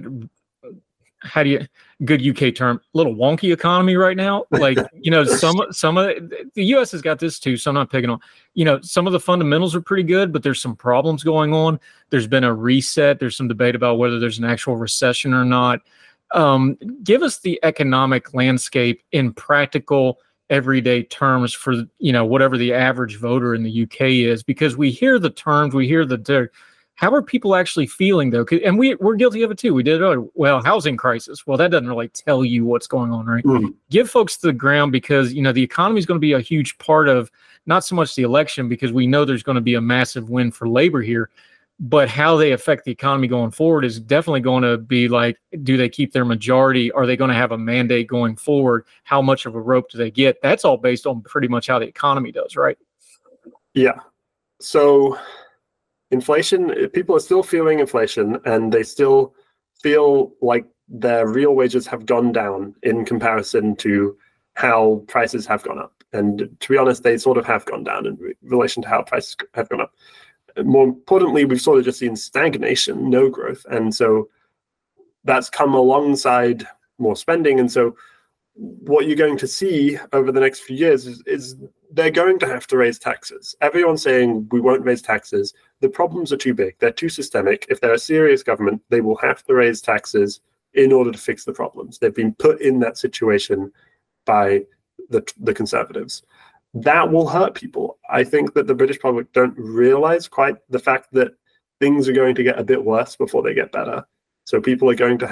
good UK term, little wonky economy right now. Like, some of the US has got this too, so I'm not picking on, some of the fundamentals are pretty good, but there's some problems going on. There's been a reset. There's some debate about whether there's an actual recession or not. Give us the economic landscape in practical, everyday terms for, whatever the average voter in the UK is, because we hear the terms, we hear how are people actually feeling though? And we're guilty of it too. We did it earlier. Well, housing crisis. Well, that doesn't really tell you what's going on, right? Give folks the ground, because, the economy is going to be a huge part of not so much the election, because we know there's going to be a massive win for labor here, but how they affect the economy going forward is definitely going to be like, do they keep their majority? Are they going to have a mandate going forward? How much of a rope do they get? That's all based on pretty much how the economy does, right? Yeah. So inflation, people are still feeling inflation, and they still feel like their real wages have gone down in comparison to how prices have gone up. And to be honest, they sort of have gone down in relation to how prices have gone up. More importantly, we've sort of just seen stagnation, no growth. And so that's come alongside more spending. And so what you're going to see over the next few years is they're going to have to raise taxes. Everyone's saying we won't raise taxes. The problems are too big. They're too systemic. If they're a serious government, they will have to raise taxes in order to fix the problems. They've been put in that situation by the Conservatives. That will hurt people. I think that the British public don't realize quite the fact that things are going to get a bit worse before they get better. So people are going to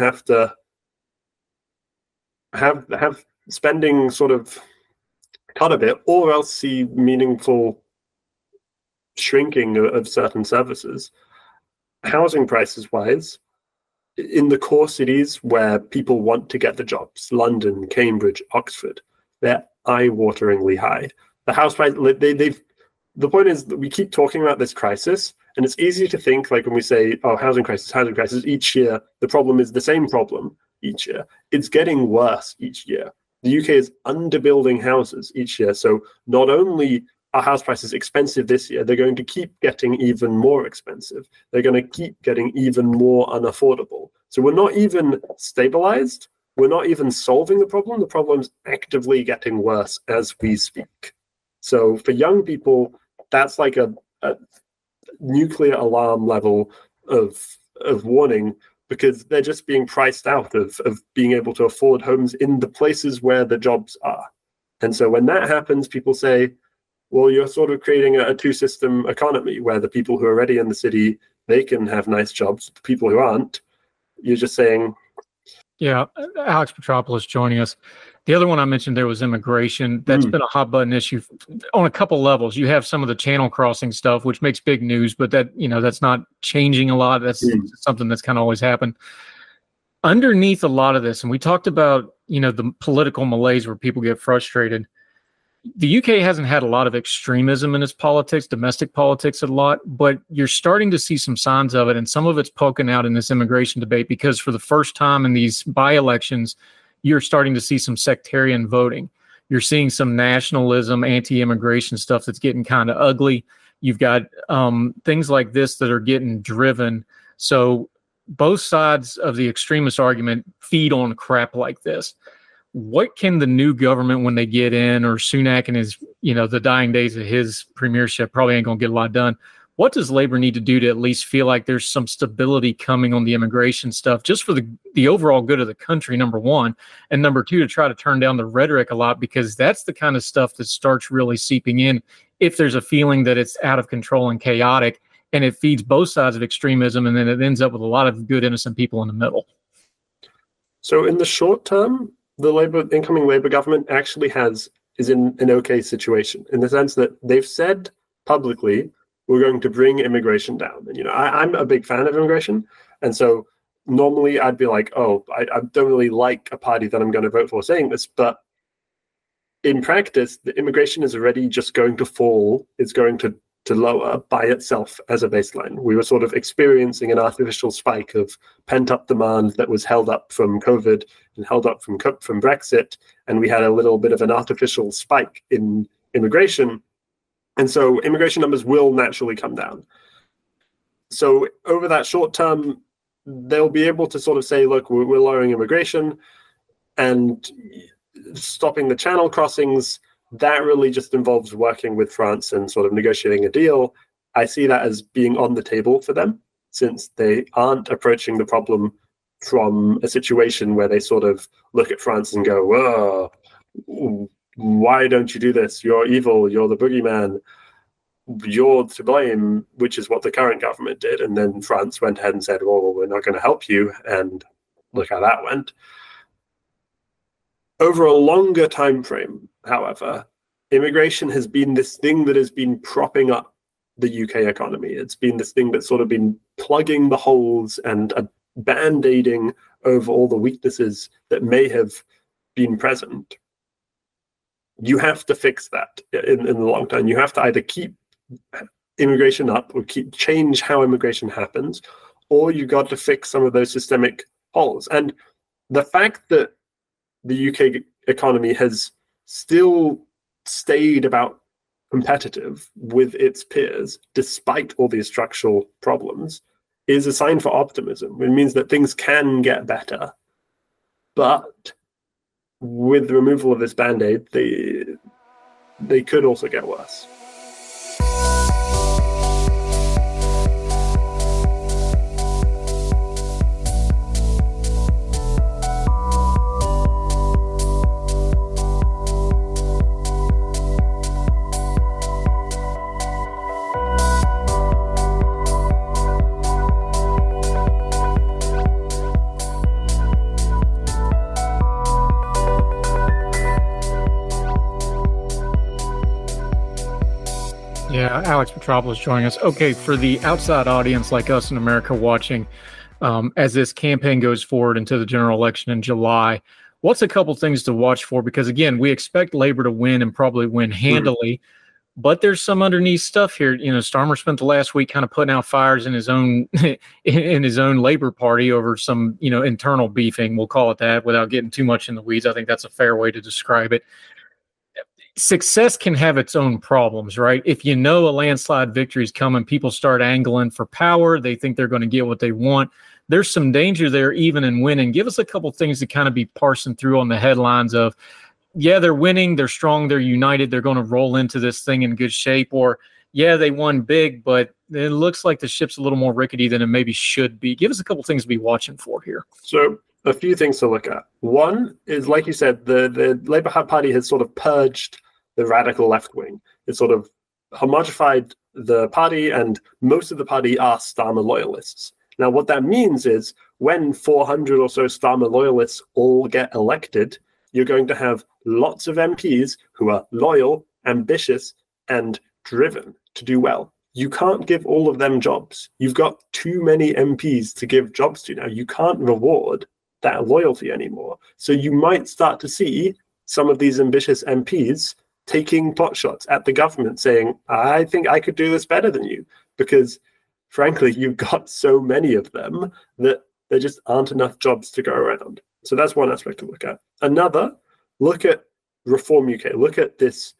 have spending sort of cut a bit, or else see meaningful shrinking of certain services. Housing prices wise, in the core cities where people want to get the jobs, London, Cambridge, Oxford, they're eye-wateringly high. The house price, the point is that we keep talking about this crisis, and it's easy to think, like when we say, oh, housing crisis, each year, the problem is the same problem each year. It's getting worse each year. The UK is underbuilding houses each year. So not only are house prices expensive this year, they're going to keep getting even more expensive. They're going to keep getting even more unaffordable. So we're not even stabilized. We're not even solving the problem. The problem's actively getting worse as we speak. So for young people, that's like a nuclear alarm level of warning, because they're just being priced out of being able to afford homes in the places where the jobs are. And so when that happens, people say, well, you're sort of creating a two-system economy where the people who are already in the city, they can have nice jobs. The people who aren't, you're just saying... Yeah, Alex Petropoulos joining us. The other one I mentioned there was immigration. That's been a hot button issue on a couple levels. You have some of the channel crossing stuff, which makes big news, but that's not changing a lot. That's something that's kind of always happened. Underneath a lot of this, and we talked about, the political malaise where people get frustrated. The UK hasn't had a lot of extremism in its politics, domestic politics a lot, but you're starting to see some signs of it, and some of it's poking out in this immigration debate, because for the first time in these by-elections, you're starting to see some sectarian voting. You're seeing some nationalism, anti-immigration stuff that's getting kind of ugly. You've got things like this that are getting driven. So both sides of the extremist argument feed on crap like this. What can the new government, when they get in, or Sunak in his, the dying days of his premiership, probably ain't going to get a lot done. What does Labor need to do to at least feel like there's some stability coming on the immigration stuff, just for the overall good of the country, number one, and number two, to try to turn down the rhetoric a lot, because that's the kind of stuff that starts really seeping in if there's a feeling that it's out of control and chaotic, and it feeds both sides of extremism, and then it ends up with a lot of good, innocent people in the middle. So in the short term, the incoming Labour government actually is in an okay situation, in the sense that they've said publicly, we're going to bring immigration down. And, I'm a big fan of immigration. And so normally I'd be like, oh, I don't really like a party that I'm going to vote for saying this, but in practice, the immigration is already just going to fall. It's going to lower by itself as a baseline. We were sort of experiencing an artificial spike of pent-up demand that was held up from COVID and held up from Brexit, and we had a little bit of an artificial spike in immigration. And so immigration numbers will naturally come down. So over that short term, they'll be able to sort of say, look, we're lowering immigration and stopping the channel crossings. That really just involves working with France and sort of negotiating a deal. I see that as being on the table for them, since they aren't approaching the problem from a situation where they sort of look at France and go, oh, why don't you do this? You're evil. You're the boogeyman. You're to blame, which is what the current government did. And then France went ahead and said, well, we're not going to help you. And look how that went. Over a longer time frame, however, immigration has been this thing that has been propping up the UK economy. It's been this thing that's sort of been plugging the holes and band-aiding over all the weaknesses that may have been present. You have to fix that in the long term. You have to either keep immigration up or change how immigration happens, or you got to fix some of those systemic holes. And the fact that the UK economy has still stayed about competitive with its peers, despite all these structural problems, is a sign for optimism. It means that things can get better. But with the removal of this Band-Aid, they could also get worse. Yeah, Alex Petropoulos joining us. Okay, for the outside audience like us in America watching, as this campaign goes forward into the general election in July, what's a couple things to watch for? Because again, we expect Labor to win and probably win handily, but there's some underneath stuff here. You know, Starmer spent the last week kind of putting out fires in his own in his own Labor Party over some, you know, internal beefing. We'll call it that, without getting too much in the weeds. I think that's a fair way to describe it. Success can have its own problems, right? If you know a landslide victory is coming, people start angling for power. They think they're going to get what they want. There's some danger there even in winning. Give us a couple things to kind of be parsing through on the headlines of, yeah, they're winning, they're strong, they're united, they're going to roll into this thing in good shape, or yeah, they won big, but it looks like the ship's a little more rickety than it maybe should be. Give us a couple things to be watching for here. So a few things to look at. One is, like you said, the Labour Party has sort of purged the radical left wing. It sort of homogenized the party, and most of the party are Starmer loyalists. Now, what that means is when 400 or so Starmer loyalists all get elected, you're going to have lots of MPs who are loyal, ambitious, and driven to do well. You can't give all of them jobs. You've got too many MPs to give jobs to now. You can't reward that loyalty anymore. So you might start to see some of these ambitious MPs taking pot shots at the government, saying, I think I could do this better than you, because frankly, you've got so many of them that there just aren't enough jobs to go around. So that's one aspect to look at. Another, look at Reform UK. Look at this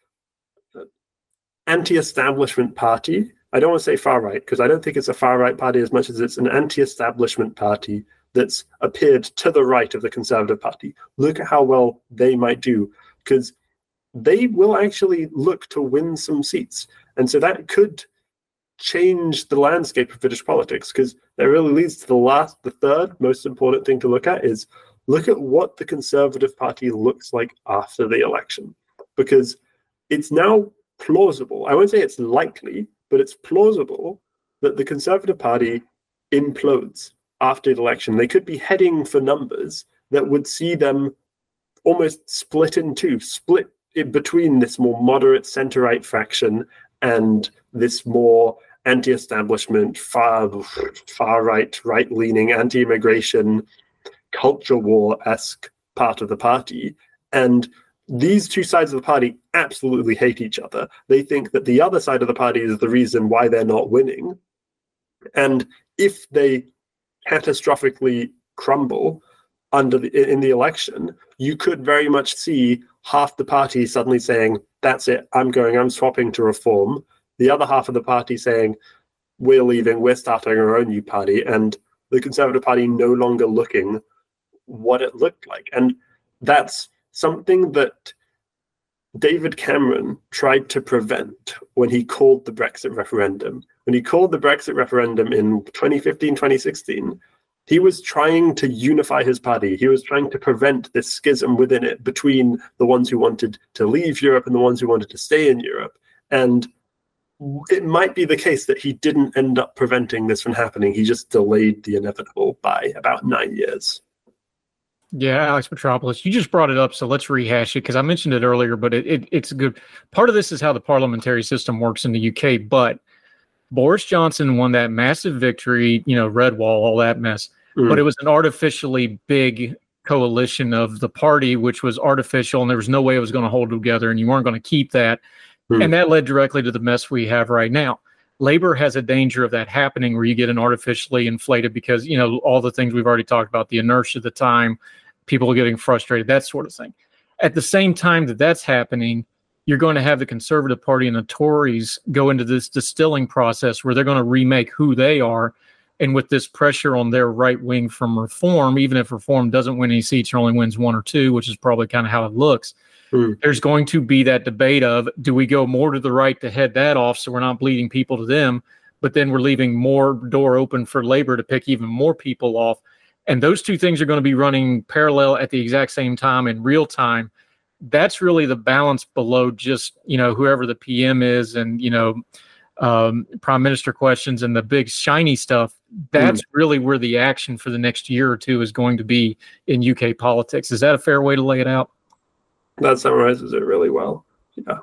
anti-establishment party. I don't want to say far right, because I don't think it's a far right party as much as it's an anti-establishment party that's appeared to the right of the Conservative Party. Look at how well they might do, because they will actually look to win some seats. And so that could change the landscape of British politics, because that really leads to the third most important thing to look at is look at what the Conservative Party looks like after the election. Because it's now plausible, I won't say it's likely, but it's plausible that the Conservative Party implodes after the election. They could be heading for numbers that would see them almost split in two, split in between this more moderate centre-right faction and this more anti-establishment, right-leaning, anti-immigration, culture war-esque part of the party. And these two sides of the party absolutely hate each other. They think that the other side of the party is the reason why they're not winning. And if they catastrophically crumble in the election, you could very much see half the party suddenly saying, that's it, I'm swapping to Reform. The other half of the party saying, we're leaving, we're starting our own new party, and the Conservative Party no longer looking what it looked like. And that's something that David Cameron tried to prevent when he called the Brexit referendum. When he called the Brexit referendum in 2015, 2016, he was trying to unify his party. He was trying to prevent this schism within it between the ones who wanted to leave Europe and the ones who wanted to stay in Europe. And it might be the case that he didn't end up preventing this from happening. He just delayed the inevitable by about 9 years. Yeah, Alex Petropoulos, you just brought it up, so let's rehash it because I mentioned it earlier, but it's a good part of this is how the parliamentary system works in the UK. But Boris Johnson won that massive victory, Red Wall, all that mess. But it was an artificially big coalition of the party, which was artificial, and there was no way it was going to hold together, and you weren't going to keep that. And that led directly to the mess we have right now. Labor has a danger of that happening where you get an artificially inflated because, all the things we've already talked about, the inertia of the time, people are getting frustrated, that sort of thing. At the same time that's happening, you're going to have the Conservative Party and the Tories go into this distilling process where they're going to remake who they are. And with this pressure on their right wing from Reform, even if Reform doesn't win any seats or only wins one or two, which is probably kind of how it looks, there's going to be that debate of, do we go more to the right to head that off so we're not bleeding people to them, but then we're leaving more door open for Labor to pick even more people off. And those two things are going to be running parallel at the exact same time in real time. That's really the balance below just, whoever the PM is and, prime minister questions and the big shiny stuff. That's really where the action for the next year or two is going to be in UK politics. Is that a fair way to lay it out? That summarizes it really well. Yeah.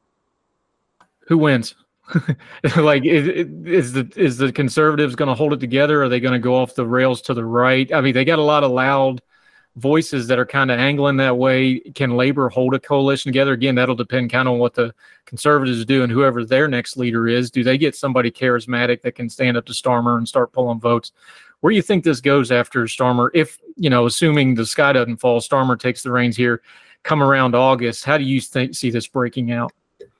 Who wins? Like, is the Conservatives going to hold it together? Are they going to go off the rails to the right? I mean, they got a lot of loud voices that are kind of angling that way. Can Labor hold a coalition together? Again, that'll depend kind of on what the Conservatives do and whoever their next leader is. Do they get somebody charismatic that can stand up to Starmer and start pulling votes? Where do you think this goes after Starmer? If, assuming the sky doesn't fall, Starmer takes the reins here, come around August, how do you see this breaking out?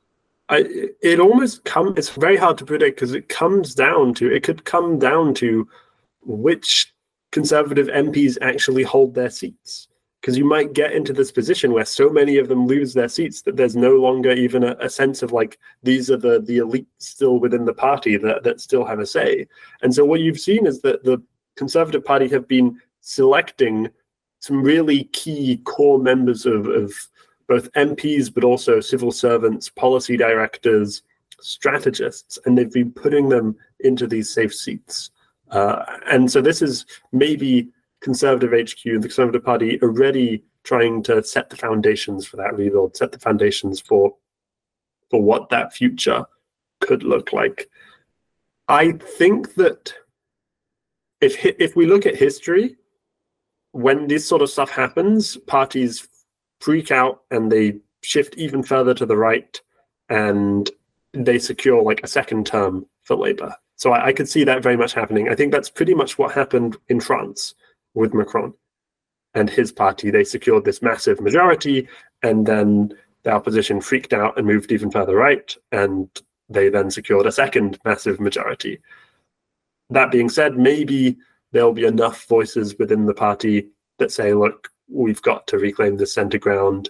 It's very hard to predict because it could come down to which Conservative MPs actually hold their seats. Because you might get into this position where so many of them lose their seats that there's no longer even a sense of like, these are the elite still within the party that still have a say. And so what you've seen is that the Conservative Party have been selecting some really key core members of both MPs, but also civil servants, policy directors, strategists, and they've been putting them into these safe seats. And so this is maybe Conservative HQ, the Conservative Party, already trying to set the foundations for that rebuild, set the foundations for what that future could look like. I think that if we look at history, when this sort of stuff happens, parties freak out and they shift even further to the right and they secure like a second term for Labour. So I could see that very much happening. I think that's pretty much what happened in France with Macron and his party. They secured this massive majority and then the opposition freaked out and moved even further right, and they then secured a second massive majority. That being said, maybe there'll be enough voices within the party that say, look, we've got to reclaim the centre ground.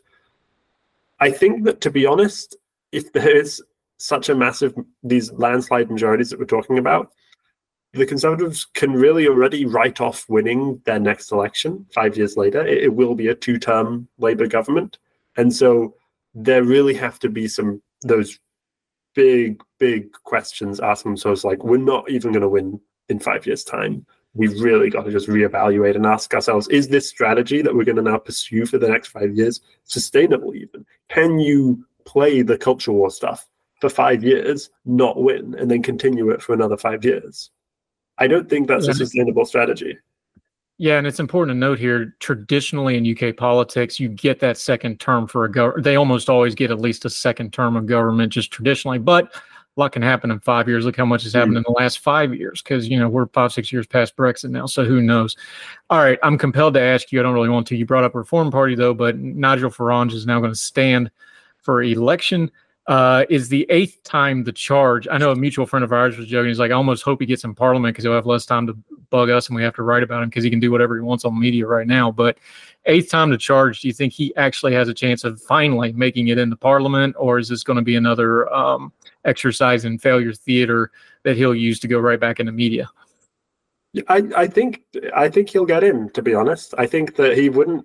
I think that, to be honest, if there is such a massive, these landslide majorities that we're talking about, the Conservatives can really already write off winning their next election 5 years later. It will be a two-term Labour government. And so there really have to be those big questions asked themselves, like, we're not even going to win in 5 years' time. We've really got to just reevaluate and ask ourselves, is this strategy that we're going to now pursue for the next 5 years sustainable even? Can you play the culture war stuff for 5 years, not win, and then continue it for another 5 years. I don't think that's a sustainable strategy. Yeah, and it's important to note here, traditionally in UK politics, you get that second term for a government. They almost always get at least a second term of government, just traditionally. But a lot can happen in 5 years. Look how much has happened in the last 5 years, because, we're 5-6 years past Brexit now, so who knows? All right, I'm compelled to ask you. I don't really want to. You brought up Reform Party, though, but Nigel Farage is now going to stand for election. Is the 8th time the charge? I know a mutual friend of ours was joking. He's like, I almost hope he gets in Parliament because he'll have less time to bug us and we have to write about him because he can do whatever he wants on media right now. But 8th time to charge, do you think he actually has a chance of finally making it into Parliament, or is this going to be another exercise in failure theater that he'll use to go right back into media? I think he'll get in, to be honest. I think that he wouldn't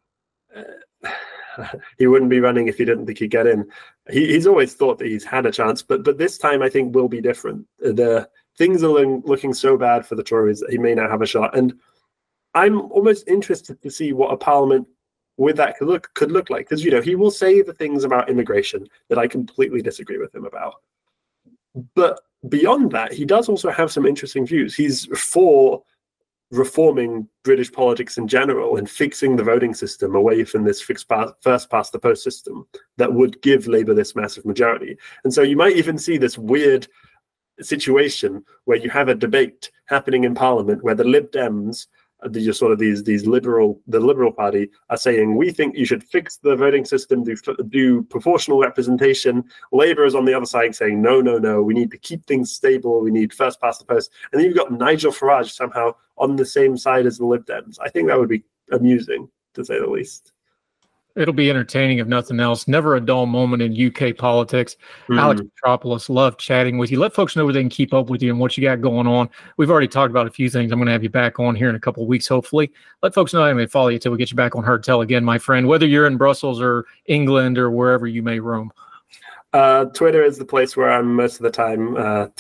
be running if he didn't think he'd get in. He's always thought that he's had a chance, but this time I think will be different. The things are looking so bad for the Tories that he may not have a shot. And I'm almost interested to see what a parliament with that could look like, because he will say the things about immigration that I completely disagree with him about. But beyond that, he does also have some interesting views. He's for reforming British politics in general and fixing the voting system away from this first past the post system that would give Labour this massive majority. And so you might even see this weird situation where you have a debate happening in Parliament where the Lib Dems, the Liberal Party, are saying, we think you should fix the voting system, do proportional representation. Labour is on the other side saying, no, we need to keep things stable, we need first past the post. And then you've got Nigel Farage somehow on the same side as the Lib Dems. I think that would be amusing, to say the least. It'll be entertaining, if nothing else. Never a dull moment in UK politics. Alex Petropoulos, love chatting with you. Let folks know where they can keep up with you and what you got going on. We've already talked about a few things. I'm going to have you back on here in a couple of weeks, hopefully. Let folks know how they follow you until we get you back on Heard Tell again, my friend, whether you're in Brussels or England or wherever you may roam. Twitter is the place where I'm most of the time.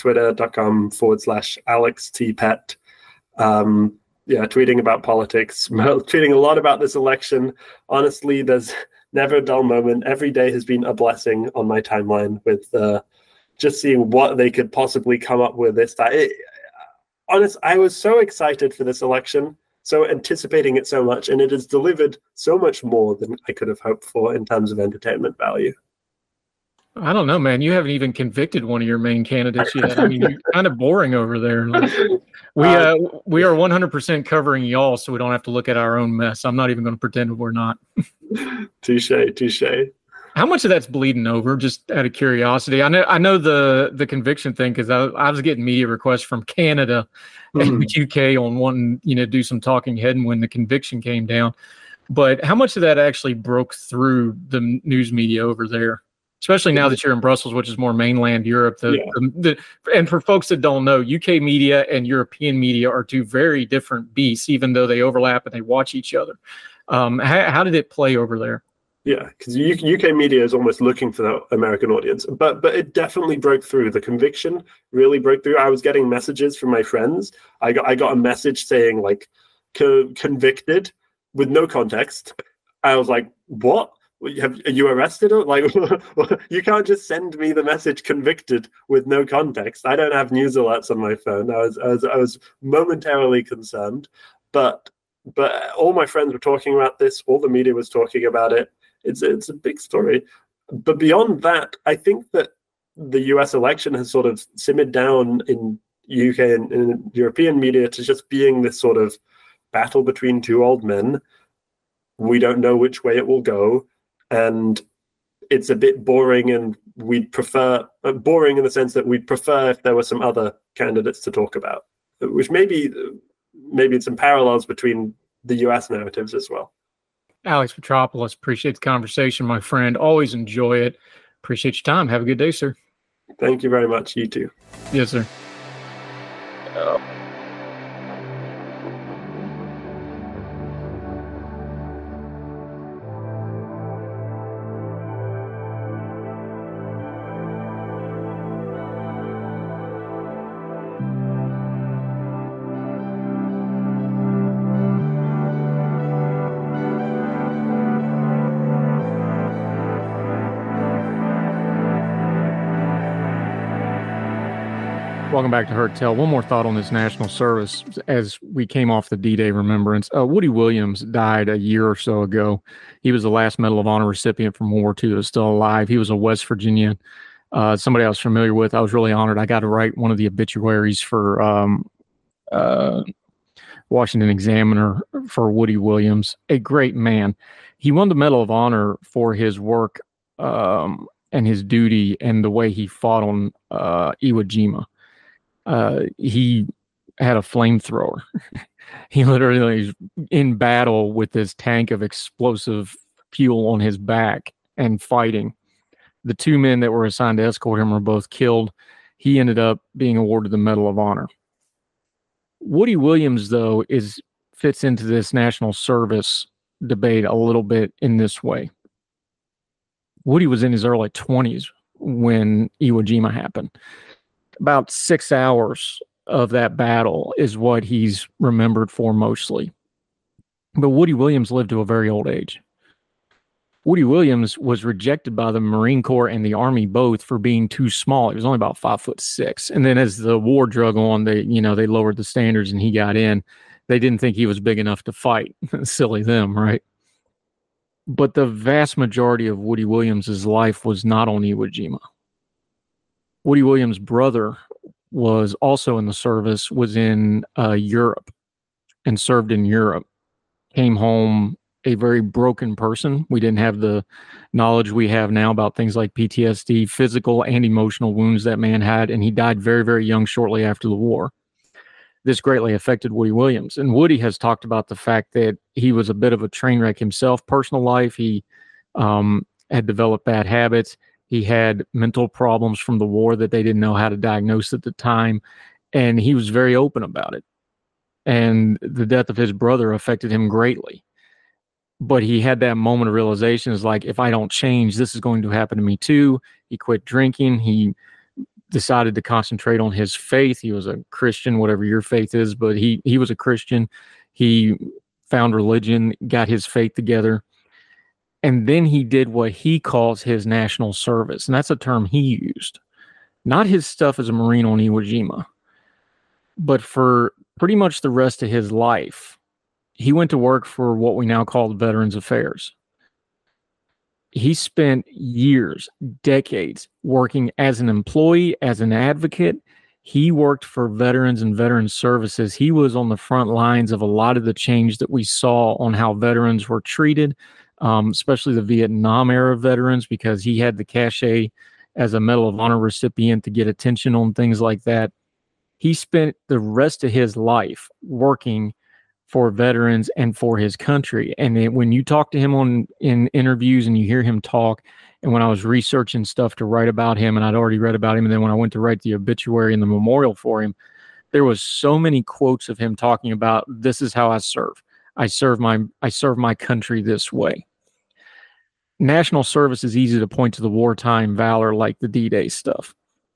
Twitter.com/AlexTPet. Tweeting about politics, tweeting a lot about this election. Honestly, there's never a dull moment. Every day has been a blessing on my timeline with just seeing what they could possibly come up with this time. I was so excited for this election, so anticipating it so much, and it has delivered so much more than I could have hoped for in terms of entertainment value. I don't know, man. You haven't even convicted one of your main candidates yet. I mean, you're kind of boring over there. We are 100% covering y'all, so we don't have to look at our own mess. I'm not even going to pretend we're not. Touche. How much of that's bleeding over? Just out of curiosity, I know the conviction thing, because I was getting media requests from Canada and the UK on wanting do some talking head and when the conviction came down. But how much of that actually broke through the news media over there? Especially now that you're in Brussels, which is more mainland Europe. And for folks that don't know, UK media and European media are two very different beasts, even though they overlap and they watch each other. How did it play over there? Yeah, because UK media is almost looking for the American audience. But it definitely broke through. The conviction really broke through. I was getting messages from my friends. I got a message saying, like, convicted with no context. I was like, what? Are you arrested? Like, you can't just send me the message convicted with no context. I don't have news alerts on my phone. I was momentarily concerned, but all my friends were talking about this. All the media was talking about it. It's a big story. But beyond that, I think that the US election has sort of simmered down in UK and in European media to just being this sort of battle between two old men. We don't know which way it will go. And it's a bit boring, and we'd prefer boring in the sense that we'd prefer if there were some other candidates to talk about, which maybe some parallels between the US narratives as well. Alex Petropoulos, appreciate the conversation, my friend. Always enjoy it. Appreciate your time. Have a good day, sir. Thank you very much. You too. Yes, sir. Welcome back to Heard Tell. One more thought on this national service as we came off the D-Day remembrance. Woody Williams died a year or so ago. He was the last Medal of Honor recipient from World War II that was still alive. He was a West Virginian, somebody I was familiar with. I was really honored. I got to write one of the obituaries for Washington Examiner for Woody Williams, a great man. He won the Medal of Honor for his work and his duty and the way he fought on Iwo Jima. He had a flamethrower. He literally was in battle with this tank of explosive fuel on his back and fighting. The two men that were assigned to escort him were both killed. He ended up being awarded the Medal of Honor. Woody Williams, though, fits into this national service debate a little bit in this way. Woody was in his early 20s when Iwo Jima happened. About 6 hours of that battle is what he's remembered for mostly. But Woody Williams lived to a very old age. Woody Williams was rejected by the Marine Corps and the Army both for being too small. He was only about 5'6". And then as the war drug on, they lowered the standards and he got in. They didn't think he was big enough to fight. Silly them, right? But the vast majority of Woody Williams' life was not on Iwo Jima. Woody Williams' brother was also in the service, was in Europe and served in Europe. Came home a very broken person. We didn't have the knowledge we have now about things like PTSD, physical and emotional wounds that man had, and he died very, very young shortly after the war. This greatly affected Woody Williams. And Woody has talked about the fact that he was a bit of a train wreck himself. Personal life, he had developed bad habits. He had mental problems from the war that they didn't know how to diagnose at the time. And he was very open about it. And the death of his brother affected him greatly. But he had that moment of realization, is like, if I don't change, this is going to happen to me too. He quit drinking. He decided to concentrate on his faith. He was a Christian, whatever your faith is, but he was a Christian. He found religion, got his faith together. And then he did what he calls his national service. And that's a term he used. Not his stuff as a Marine on Iwo Jima, but for pretty much the rest of his life, he went to work for what we now call the Veterans Affairs. He spent years, decades, working as an employee, as an advocate. He worked for veterans and veterans services. He was on the front lines of a lot of the change that we saw on how veterans were treated, especially the Vietnam era veterans, because he had the cachet as a Medal of Honor recipient to get attention on things like that. He spent the rest of his life working for veterans and for his country. And when you talk to him in interviews and you hear him talk, and when I was researching stuff to write about him, and I'd already read about him, and then when I went to write the obituary and the memorial for him, there was so many quotes of him talking about, this is how I serve. I serve my country this way. National service is easy to point to the wartime valor like the D-Day stuff.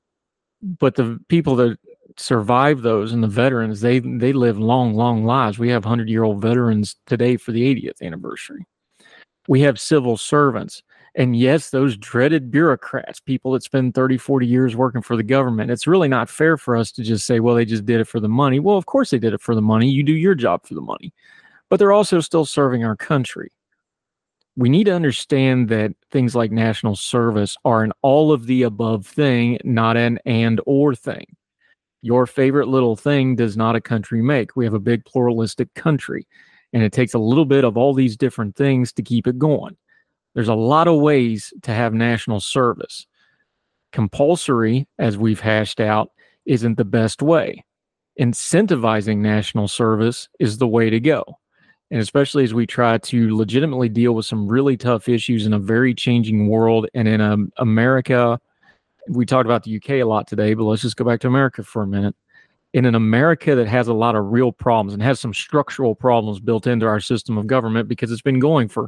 But the people that survive those and the veterans, they live long, long lives. We have 100-year-old veterans today for the 80th anniversary. We have civil servants. And yes, those dreaded bureaucrats, people that spend 30, 40 years working for the government. It's really not fair for us to just say, well, they just did it for the money. Well, of course they did it for the money. You do your job for the money. But they're also still serving our country. We need to understand that things like national service are an all of the above thing, not an and or thing. Your favorite little thing does not a country make. We have a big pluralistic country, and it takes a little bit of all these different things to keep it going. There's a lot of ways to have national service. Compulsory, as we've hashed out, isn't the best way. Incentivizing national service is the way to go. And especially as we try to legitimately deal with some really tough issues in a very changing world, and in America, we talked about the UK a lot today, but let's just go back to America for a minute. In an America that has a lot of real problems and has some structural problems built into our system of government, because it's been going for,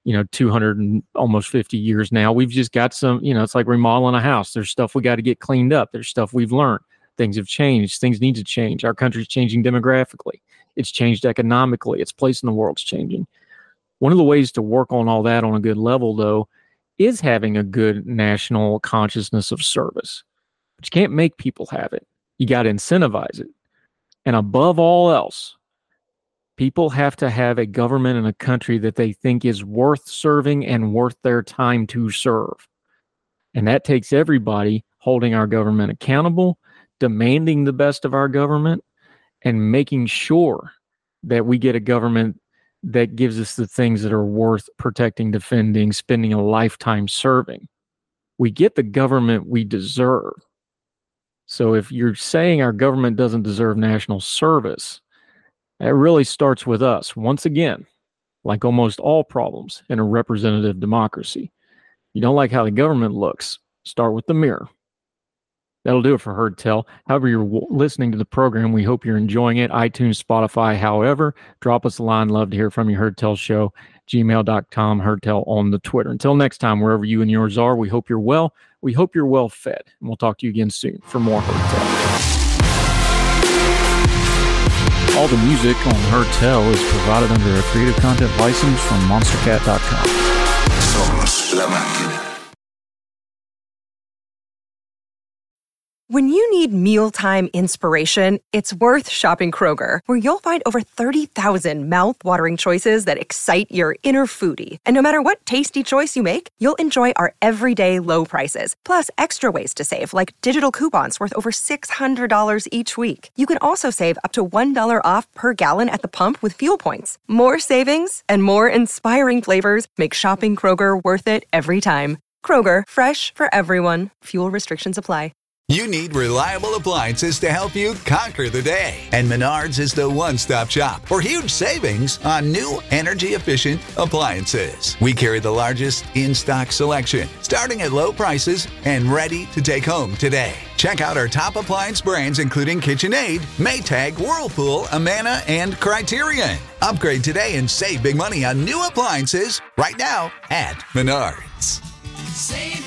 200 and almost 50 years now. We've just got some, it's like remodeling a house. There's stuff we got to get cleaned up. There's stuff we've learned. Things have changed. Things need to change. Our country's changing demographically. It's changed economically. Its place in the world's changing. One of the ways to work on all that on a good level, though, is having a good national consciousness of service. But you can't make people have it. You got to incentivize it. And above all else, people have to have a government and a country that they think is worth serving and worth their time to serve. And that takes everybody holding our government accountable, demanding the best of our government, and making sure that we get a government that gives us the things that are worth protecting, defending, spending a lifetime serving. We get the government we deserve. So if you're saying our government doesn't deserve national service, that really starts with us. Once again, like almost all problems in a representative democracy, you don't like how the government looks, start with the mirror. That'll do it for Heard Tell. However you're listening to the program, we hope you're enjoying it. iTunes, Spotify, however, drop us a line. Love to hear from you. Heard Tell Show, gmail.com, Heard Tell on the Twitter. Until next time, wherever you and yours are, we hope you're well. We hope you're well fed. And we'll talk to you again soon for more Heard Tell. All the music on Heard Tell is provided under a Creative Content license from monstercat.com. Somos la máquina. When you need mealtime inspiration, it's worth shopping Kroger, where you'll find over 30,000 mouth-watering choices that excite your inner foodie. And no matter what tasty choice you make, you'll enjoy our everyday low prices, plus extra ways to save, like digital coupons worth over $600 each week. You can also save up to $1 off per gallon at the pump with fuel points. More savings and more inspiring flavors make shopping Kroger worth it every time. Kroger, fresh for everyone. Fuel restrictions apply. You need reliable appliances to help you conquer the day. And Menards is the one-stop shop for huge savings on new energy-efficient appliances. We carry the largest in-stock selection, starting at low prices and ready to take home today. Check out our top appliance brands including KitchenAid, Maytag, Whirlpool, Amana, and Criterion. Upgrade today and save big money on new appliances right now at Menards. Save